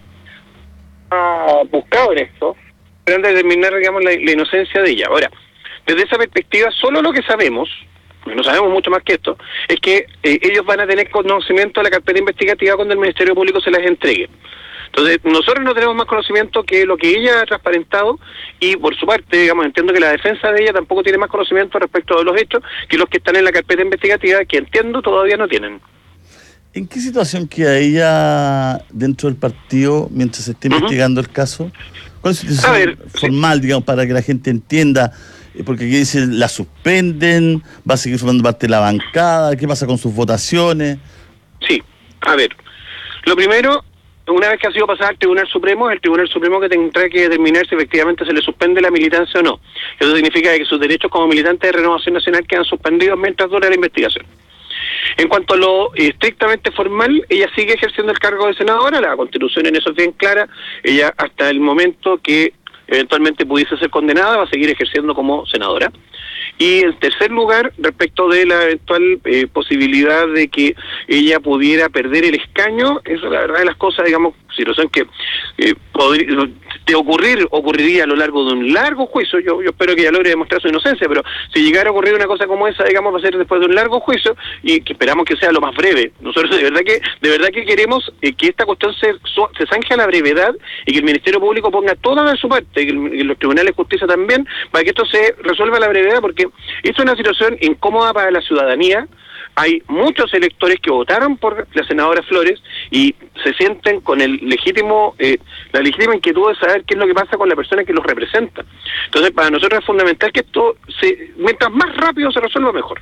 ha buscado en esto es determinar, digamos, la, la inocencia de ella. Ahora, desde esa perspectiva, solo lo que sabemos, no sabemos mucho más que esto, es que eh, ellos van a tener conocimiento de la carpeta investigativa cuando el Ministerio Público se las entregue. Entonces, nosotros no tenemos más conocimiento que lo que ella ha transparentado y, por su parte, digamos, entiendo que la defensa de ella tampoco tiene más conocimiento respecto de los hechos que los que están en la carpeta investigativa, que entiendo todavía no tienen. ¿En qué situación queda ella dentro del partido mientras se esté uh-huh. investigando el caso? ¿Cuál es la situación a ver, formal, sí. digamos, para que la gente entienda? Porque aquí dicen, la suspenden, va a seguir formando parte de la bancada, ¿qué pasa con sus votaciones? Sí, a ver, lo primero, una vez que ha sido pasada al Tribunal Supremo, el Tribunal Supremo que tendrá que determinar si efectivamente se le suspende la militancia o no. Eso significa que sus derechos como militante de Renovación Nacional quedan suspendidos mientras dura la investigación. En cuanto a lo estrictamente formal, ella sigue ejerciendo el cargo de senadora, la Constitución en eso es bien clara, ella hasta el momento que eventualmente pudiese ser condenada va a seguir ejerciendo como senadora. Y en tercer lugar, respecto de la eventual eh, posibilidad de que ella pudiera perder el escaño, eso la verdad de las cosas, digamos, situación que eh, podría, de ocurrir, ocurriría a lo largo de un largo juicio. Yo, yo espero que ella logre demostrar su inocencia, pero si llegara a ocurrir una cosa como esa, digamos, va a ser después de un largo juicio y que esperamos que sea lo más breve. Nosotros de verdad que de verdad que queremos eh, que esta cuestión se, se zanje a la brevedad y que el Ministerio Público ponga toda de su parte, y que, el, que los tribunales de justicia también, para que esto se resuelva a la brevedad, porque esto es una situación incómoda para la ciudadanía. Hay muchos electores que votaron por la senadora Flores y se sienten con el legítimo, eh, la legítima inquietud de saber qué es lo que pasa con la persona que los representa. Entonces, para nosotros es fundamental que esto, se, mientras más rápido se resuelva, mejor.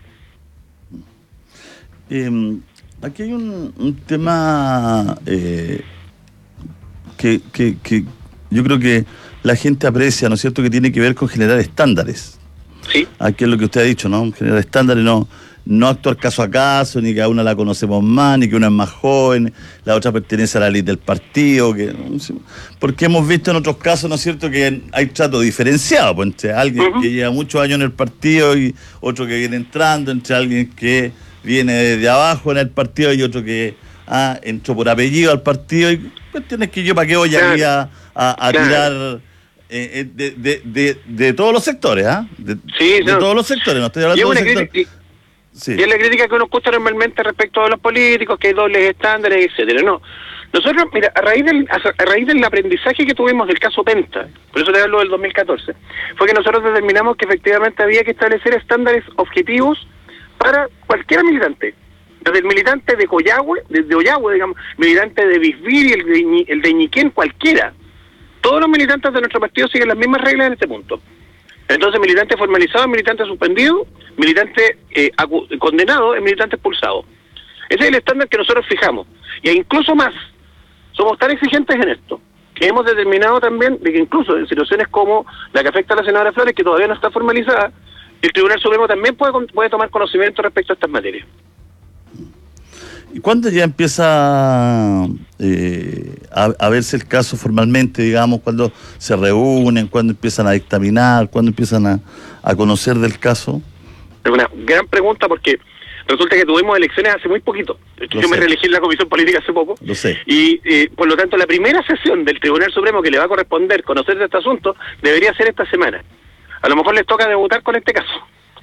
Eh, aquí hay un, un tema eh, que, que, que yo creo que la gente aprecia, ¿no es cierto?, que tiene que ver con generar estándares. Sí. Aquí es lo que usted ha dicho, ¿no? Generar estándares, no... no actuar caso a caso, ni que a una la conocemos más, ni que una es más joven, la otra pertenece a la ley del partido, que porque hemos visto en otros casos, ¿no es cierto?, que hay trato diferenciado, pues, entre alguien uh-huh. que lleva muchos años en el partido y otro que viene entrando, entre alguien que viene desde abajo en el partido y otro que ah, entró por apellido al partido, y cuestiones que yo para qué voy claro. a, a, a claro. tirar eh, de, de, de, de todos los sectores, ¿ah? ¿eh? De, sí, de no. todos los sectores, no estoy hablando de un sector. Sí. Y es la crítica que uno escucha normalmente respecto a los políticos, que hay dobles estándares, etcétera. No, nosotros, mira, a raíz del a raíz del aprendizaje que tuvimos del caso Penta, por eso te hablo del dos mil catorce, fue que nosotros determinamos que efectivamente había que establecer estándares objetivos para cualquier militante, desde el militante de Coyahue, desde Ollagüe, digamos, militante de Bisbir y el de, el de Ñiquén, cualquiera. Todos los militantes de nuestro partido siguen las mismas reglas en este punto. Entonces, militante formalizado es militante suspendido, militante eh, condenado es militante expulsado. Ese es el estándar que nosotros fijamos. Y incluso más, somos tan exigentes en esto, que hemos determinado también de que incluso en situaciones como la que afecta a la senadora Flores, que todavía no está formalizada, el Tribunal Supremo también puede, puede tomar conocimiento respecto a estas materias. ¿Y cuándo ya empieza eh, a, a verse el caso formalmente, digamos, cuando se reúnen, cuando empiezan a dictaminar, cuando empiezan a, a conocer del caso? Es una gran pregunta porque resulta que tuvimos elecciones hace muy poquito. Yo Lo me sé. reelegí en la Comisión Política hace poco. Lo sé. Y eh, por lo tanto la primera sesión del Tribunal Supremo que le va a corresponder conocer de este asunto debería ser esta semana. A lo mejor les toca debutar con este caso.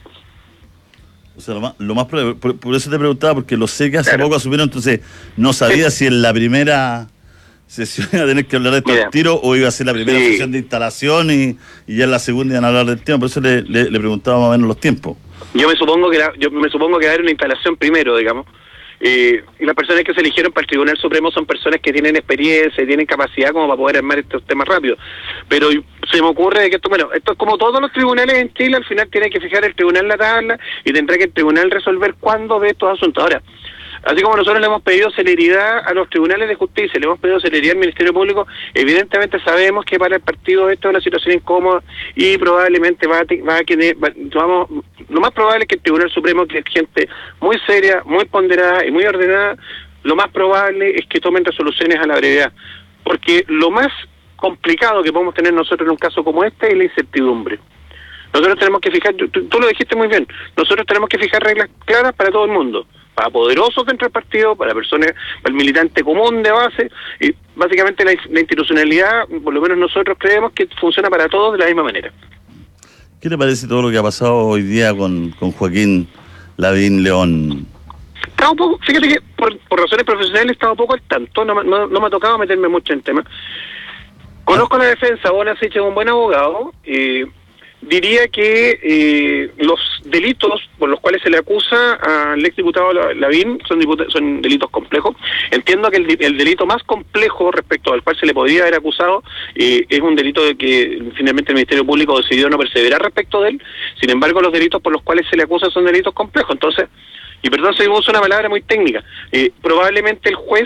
O sea, lo más, lo más probable, por, por eso te preguntaba, porque lo sé que hace claro. poco asumieron, entonces no sabía sí. si en la primera sesión iba a tener que hablar de estos tiros o iba a ser la primera sí. sesión de instalación y, y ya en la segunda iban a hablar del tema, por eso le, le, le preguntaba más o menos los tiempos. Yo me supongo que la, yo me supongo que va a haber una instalación primero, digamos, eh, y las personas que se eligieron para el Tribunal Supremo son personas que tienen experiencia y tienen capacidad como para poder armar estos temas rápido. Pero se me ocurre que esto, bueno, esto es como todos los tribunales en Chile, al final tiene que fijar el tribunal la tabla y tendrá que el tribunal resolver cuándo ve estos asuntos. Ahora, así como nosotros le hemos pedido celeridad a los tribunales de justicia, le hemos pedido celeridad al Ministerio Público, evidentemente sabemos que para el partido esto es una situación incómoda y probablemente va a, va a tener, va, vamos, lo más probable es que el Tribunal Supremo, que es gente muy seria, muy ponderada y muy ordenada, lo más probable es que tomen resoluciones a la brevedad, porque lo más complicado que podemos tener nosotros en un caso como este es la incertidumbre. Nosotros tenemos que fijar, tú, tú lo dijiste muy bien, nosotros tenemos que fijar reglas claras para todo el mundo, para poderosos dentro del partido, para personas, para el militante común de base, y básicamente la, la institucionalidad, por lo menos nosotros creemos que funciona para todos de la misma manera. ¿Qué te parece todo lo que ha pasado hoy día con, con Joaquín Lavín León? Estaba un poco, fíjate que por, por razones profesionales estaba un poco al tanto, no, no, no me ha tocado meterme mucho en el tema. Conozco la defensa, vos has hecho un buen abogado, y diría que eh, los delitos por los cuales se le acusa al exdiputado Lavín son, son delitos complejos. Entiendo que el, el delito más complejo respecto al cual se le podría haber acusado eh, es un delito de que finalmente el Ministerio Público decidió no perseverar respecto de él. Sin embargo, los delitos por los cuales se le acusa son delitos complejos. Entonces, y perdón si uso una palabra muy técnica, eh, probablemente el juez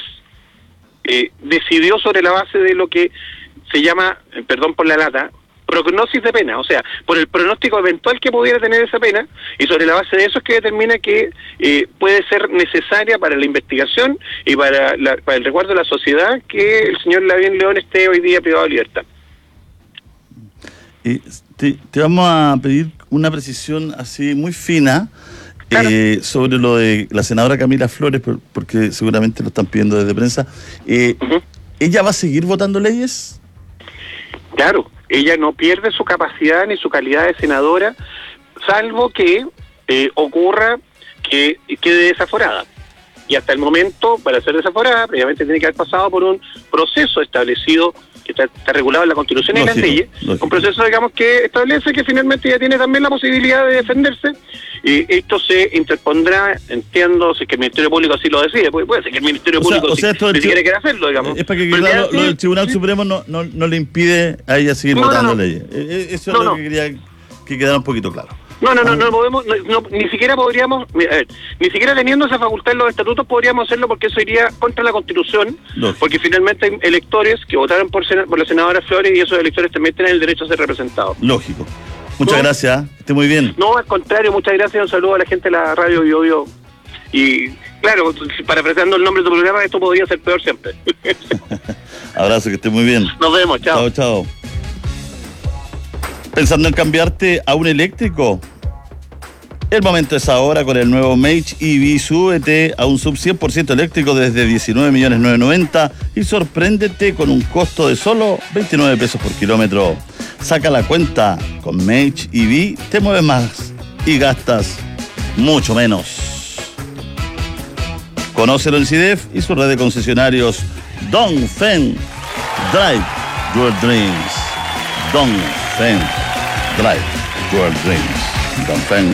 eh, decidió sobre la base de lo que se llama, eh, perdón por la lata, prognosis de pena, o sea, por el pronóstico eventual que pudiera tener esa pena, y sobre la base de eso es que determina que eh, puede ser necesaria para la investigación y para, la, para el resguardo de la sociedad que el señor Lavín León esté hoy día privado de libertad. Eh, te, te vamos a pedir una precisión así muy fina claro. eh, sobre lo de la senadora Camila Flores, por, porque seguramente lo están pidiendo desde prensa. Eh, uh-huh. ¿Ella va a seguir votando leyes? Claro. Ella no pierde su capacidad ni su calidad de senadora, salvo que eh, ocurra que quede desaforada. Y hasta el momento, para ser desaforada, previamente tiene que haber pasado por un proceso establecido, que está, está regulado en la Constitución y en las leyes, lógico. Un proceso, digamos, que establece que finalmente ella tiene también la posibilidad de defenderse, y esto se interpondrá, entiendo, si es que el Ministerio Público así lo decide, puede, puede ser que el Ministerio o sea, Público o sea, si, si quiere quiere hacerlo, digamos. Es para que quede lo, lo del Tribunal Supremo no, no, no le impide a ella seguir no, votando no, no. leyes. Eso es no, lo no. que quería que quedara un poquito claro. No, no, no, no podemos, no, no, ni siquiera podríamos, a ver, ni siquiera teniendo esa facultad en los estatutos podríamos hacerlo porque eso iría contra la Constitución, lógico. Porque finalmente hay electores que votaron por, por la senadora Flores y esos electores también tienen el derecho a ser representados. Lógico. Muchas ¿no? gracias, que esté muy bien. No, al contrario, muchas gracias, un saludo a la gente de la radio Bio Bio. Y claro, parafraseando el nombre de tu programa, esto podría ser peor siempre. Abrazo, que esté muy bien. Nos vemos, chao. Chao, chao. ¿Pensando en cambiarte a un eléctrico? El momento es ahora con el nuevo Mage E V. Súbete a un sub cien por ciento eléctrico desde diecinueve millones novecientos noventa y sorpréndete con un costo de solo veintinueve pesos por kilómetro. Saca la cuenta, con Mage E V te mueves más y gastas mucho menos. Conócelo en CIDEF y su red de concesionarios Dongfeng. Drive your dreams. Dongfeng. Drive your dreams. Dongfeng.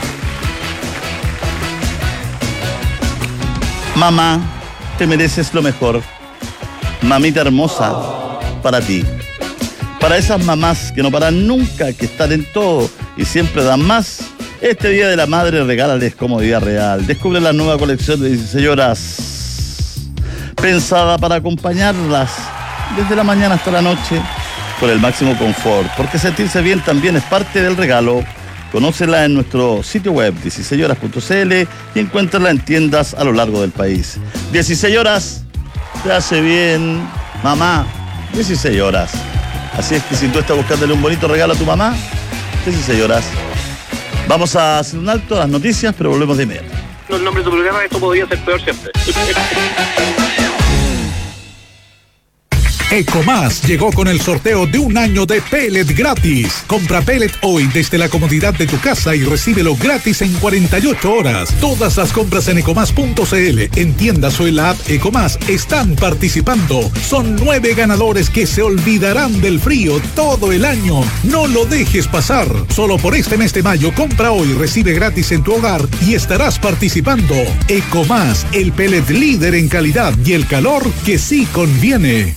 Mamá, te mereces lo mejor. Mamita hermosa, para ti. Para esas mamás que no paran nunca, que están en todo y siempre dan más, este Día de la Madre regálales comodidad real. Descubre la nueva colección de dieciséis horas, pensada para acompañarlas desde la mañana hasta la noche, con el máximo confort, porque sentirse bien también es parte del regalo. Conócela en nuestro sitio web dieciséis horas punto c l y encuéntrala en tiendas a lo largo del país. dieciséis horas te hace bien, mamá. dieciséis horas. Así es que si tú estás buscándole un bonito regalo a tu mamá, dieciséis horas. Vamos a hacer un alto a las noticias, pero volvemos de inmediato. El nombre de tu programa, esto podría ser peor siempre. Ecomás llegó con el sorteo de un año de pellet gratis. Compra pellet hoy desde la comodidad de tu casa y recíbelo gratis en cuarenta y ocho horas. Todas las compras en ecomás punto c l, en tiendas o en la app Ecomás están participando. Son nueve ganadores que se olvidarán del frío todo el año. No lo dejes pasar. Solo por este mes de mayo, compra hoy, recibe gratis en tu hogar y estarás participando. Ecomás, el pellet líder en calidad y el calor que sí conviene.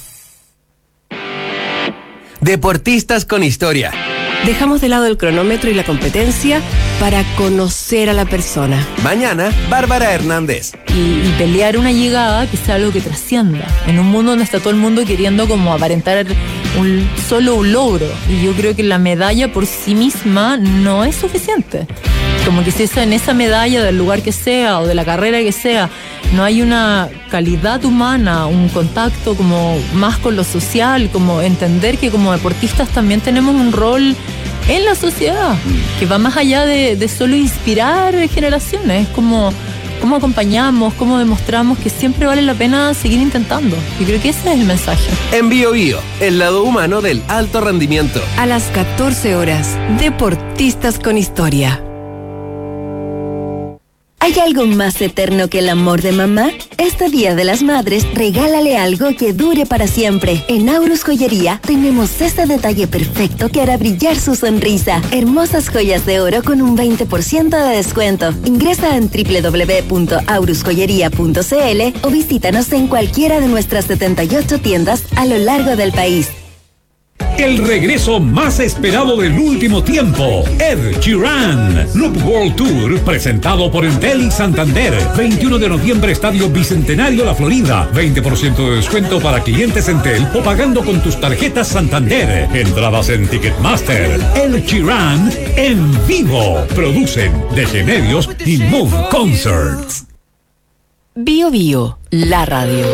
Deportistas con historia. Dejamos de lado el cronómetro y la competencia para conocer a la persona. Mañana, Bárbara Hernández. Y, y pelear una llegada que sea algo que trascienda. En un mundo donde está todo el mundo queriendo como aparentar un, solo un logro. Y yo creo que la medalla por sí misma no es suficiente. Como que si esa, en esa medalla del lugar que sea o de la carrera que sea, no hay una calidad humana, un contacto como más con lo social, como entender que como deportistas también tenemos un rol en la sociedad, que va más allá de, de solo inspirar generaciones, como cómo acompañamos, cómo demostramos que siempre vale la pena seguir intentando. Yo creo que ese es el mensaje. En Bio Bio, el lado humano del alto rendimiento. A las catorce horas, Deportistas con historia. ¿Hay algo más eterno que el amor de mamá? Este Día de las Madres, regálale algo que dure para siempre. En Aurus Joyería tenemos ese detalle perfecto que hará brillar su sonrisa. Hermosas joyas de oro con un veinte por ciento de descuento. Ingresa en doble u doble u doble u punto aurus joyería punto c l o visítanos en cualquiera de nuestras setenta y ocho tiendas a lo largo del país. El regreso más esperado del último tiempo, Ed Sheeran. Loop World Tour, presentado por Entel y Santander. veintiuno de noviembre, Estadio Bicentenario, La Florida. veinte por ciento de descuento para clientes Entel o pagando con tus tarjetas Santander. Entradas en Ticketmaster. Ed Sheeran en vivo. Producen D G Medios y Move Concerts. Bio Bio, la radio.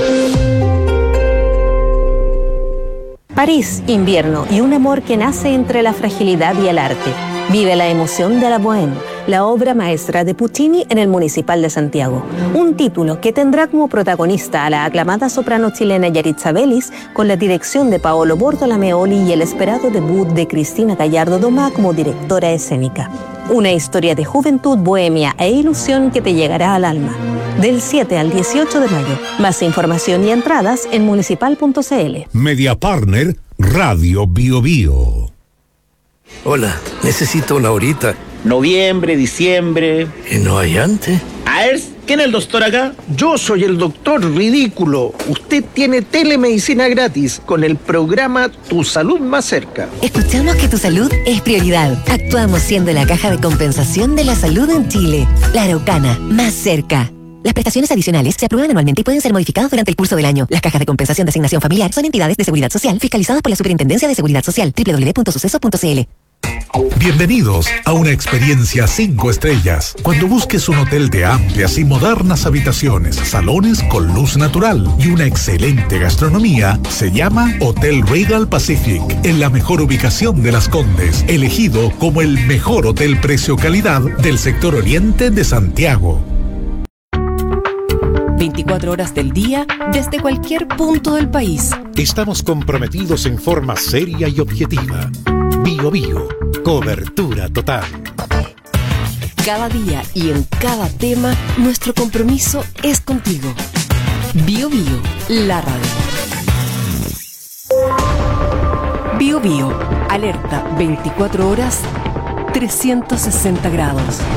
París, invierno y un amor que nace entre la fragilidad y el arte. Vive la emoción de la Bohème, la obra maestra de Puccini en el Municipal de Santiago. Un título que tendrá como protagonista a la aclamada soprano chilena Yaritza Vélez, con la dirección de Paolo Bortolameoli y el esperado debut de Cristina Gallardo Domá como directora escénica. Una historia de juventud, bohemia e ilusión que te llegará al alma. Del siete al dieciocho de mayo. Más información y entradas en municipal punto c l. Media Partner, Radio Bio Bio. Hola, necesito una horita. Noviembre, diciembre. ¿Y no hay antes? A ver, ¿quién es el doctor acá? Yo soy el doctor ridículo. Usted tiene telemedicina gratis con el programa Tu Salud Más Cerca. Escuchamos que tu salud es prioridad. Actuamos siendo la caja de compensación de la salud en Chile. La Araucana, más cerca. Las prestaciones adicionales se aprueban anualmente y pueden ser modificadas durante el curso del año. Las cajas de compensación de asignación familiar son entidades de seguridad social fiscalizadas por la Superintendencia de Seguridad Social. doble u doble u doble u punto suceso punto c l. Bienvenidos a una experiencia cinco estrellas. Cuando busques un hotel de amplias y modernas habitaciones, salones con luz natural y una excelente gastronomía, se llama Hotel Regal Pacific, en la mejor ubicación de Las Condes, elegido como el mejor hotel precio-calidad del sector oriente de Santiago. veinticuatro horas del día, desde cualquier punto del país. Estamos comprometidos en forma seria y objetiva. Bio Bio, cobertura total. Cada día y en cada tema, nuestro compromiso es contigo. Bio Bio, la radio. Bio Bio, alerta veinticuatro horas, trescientos sesenta grados.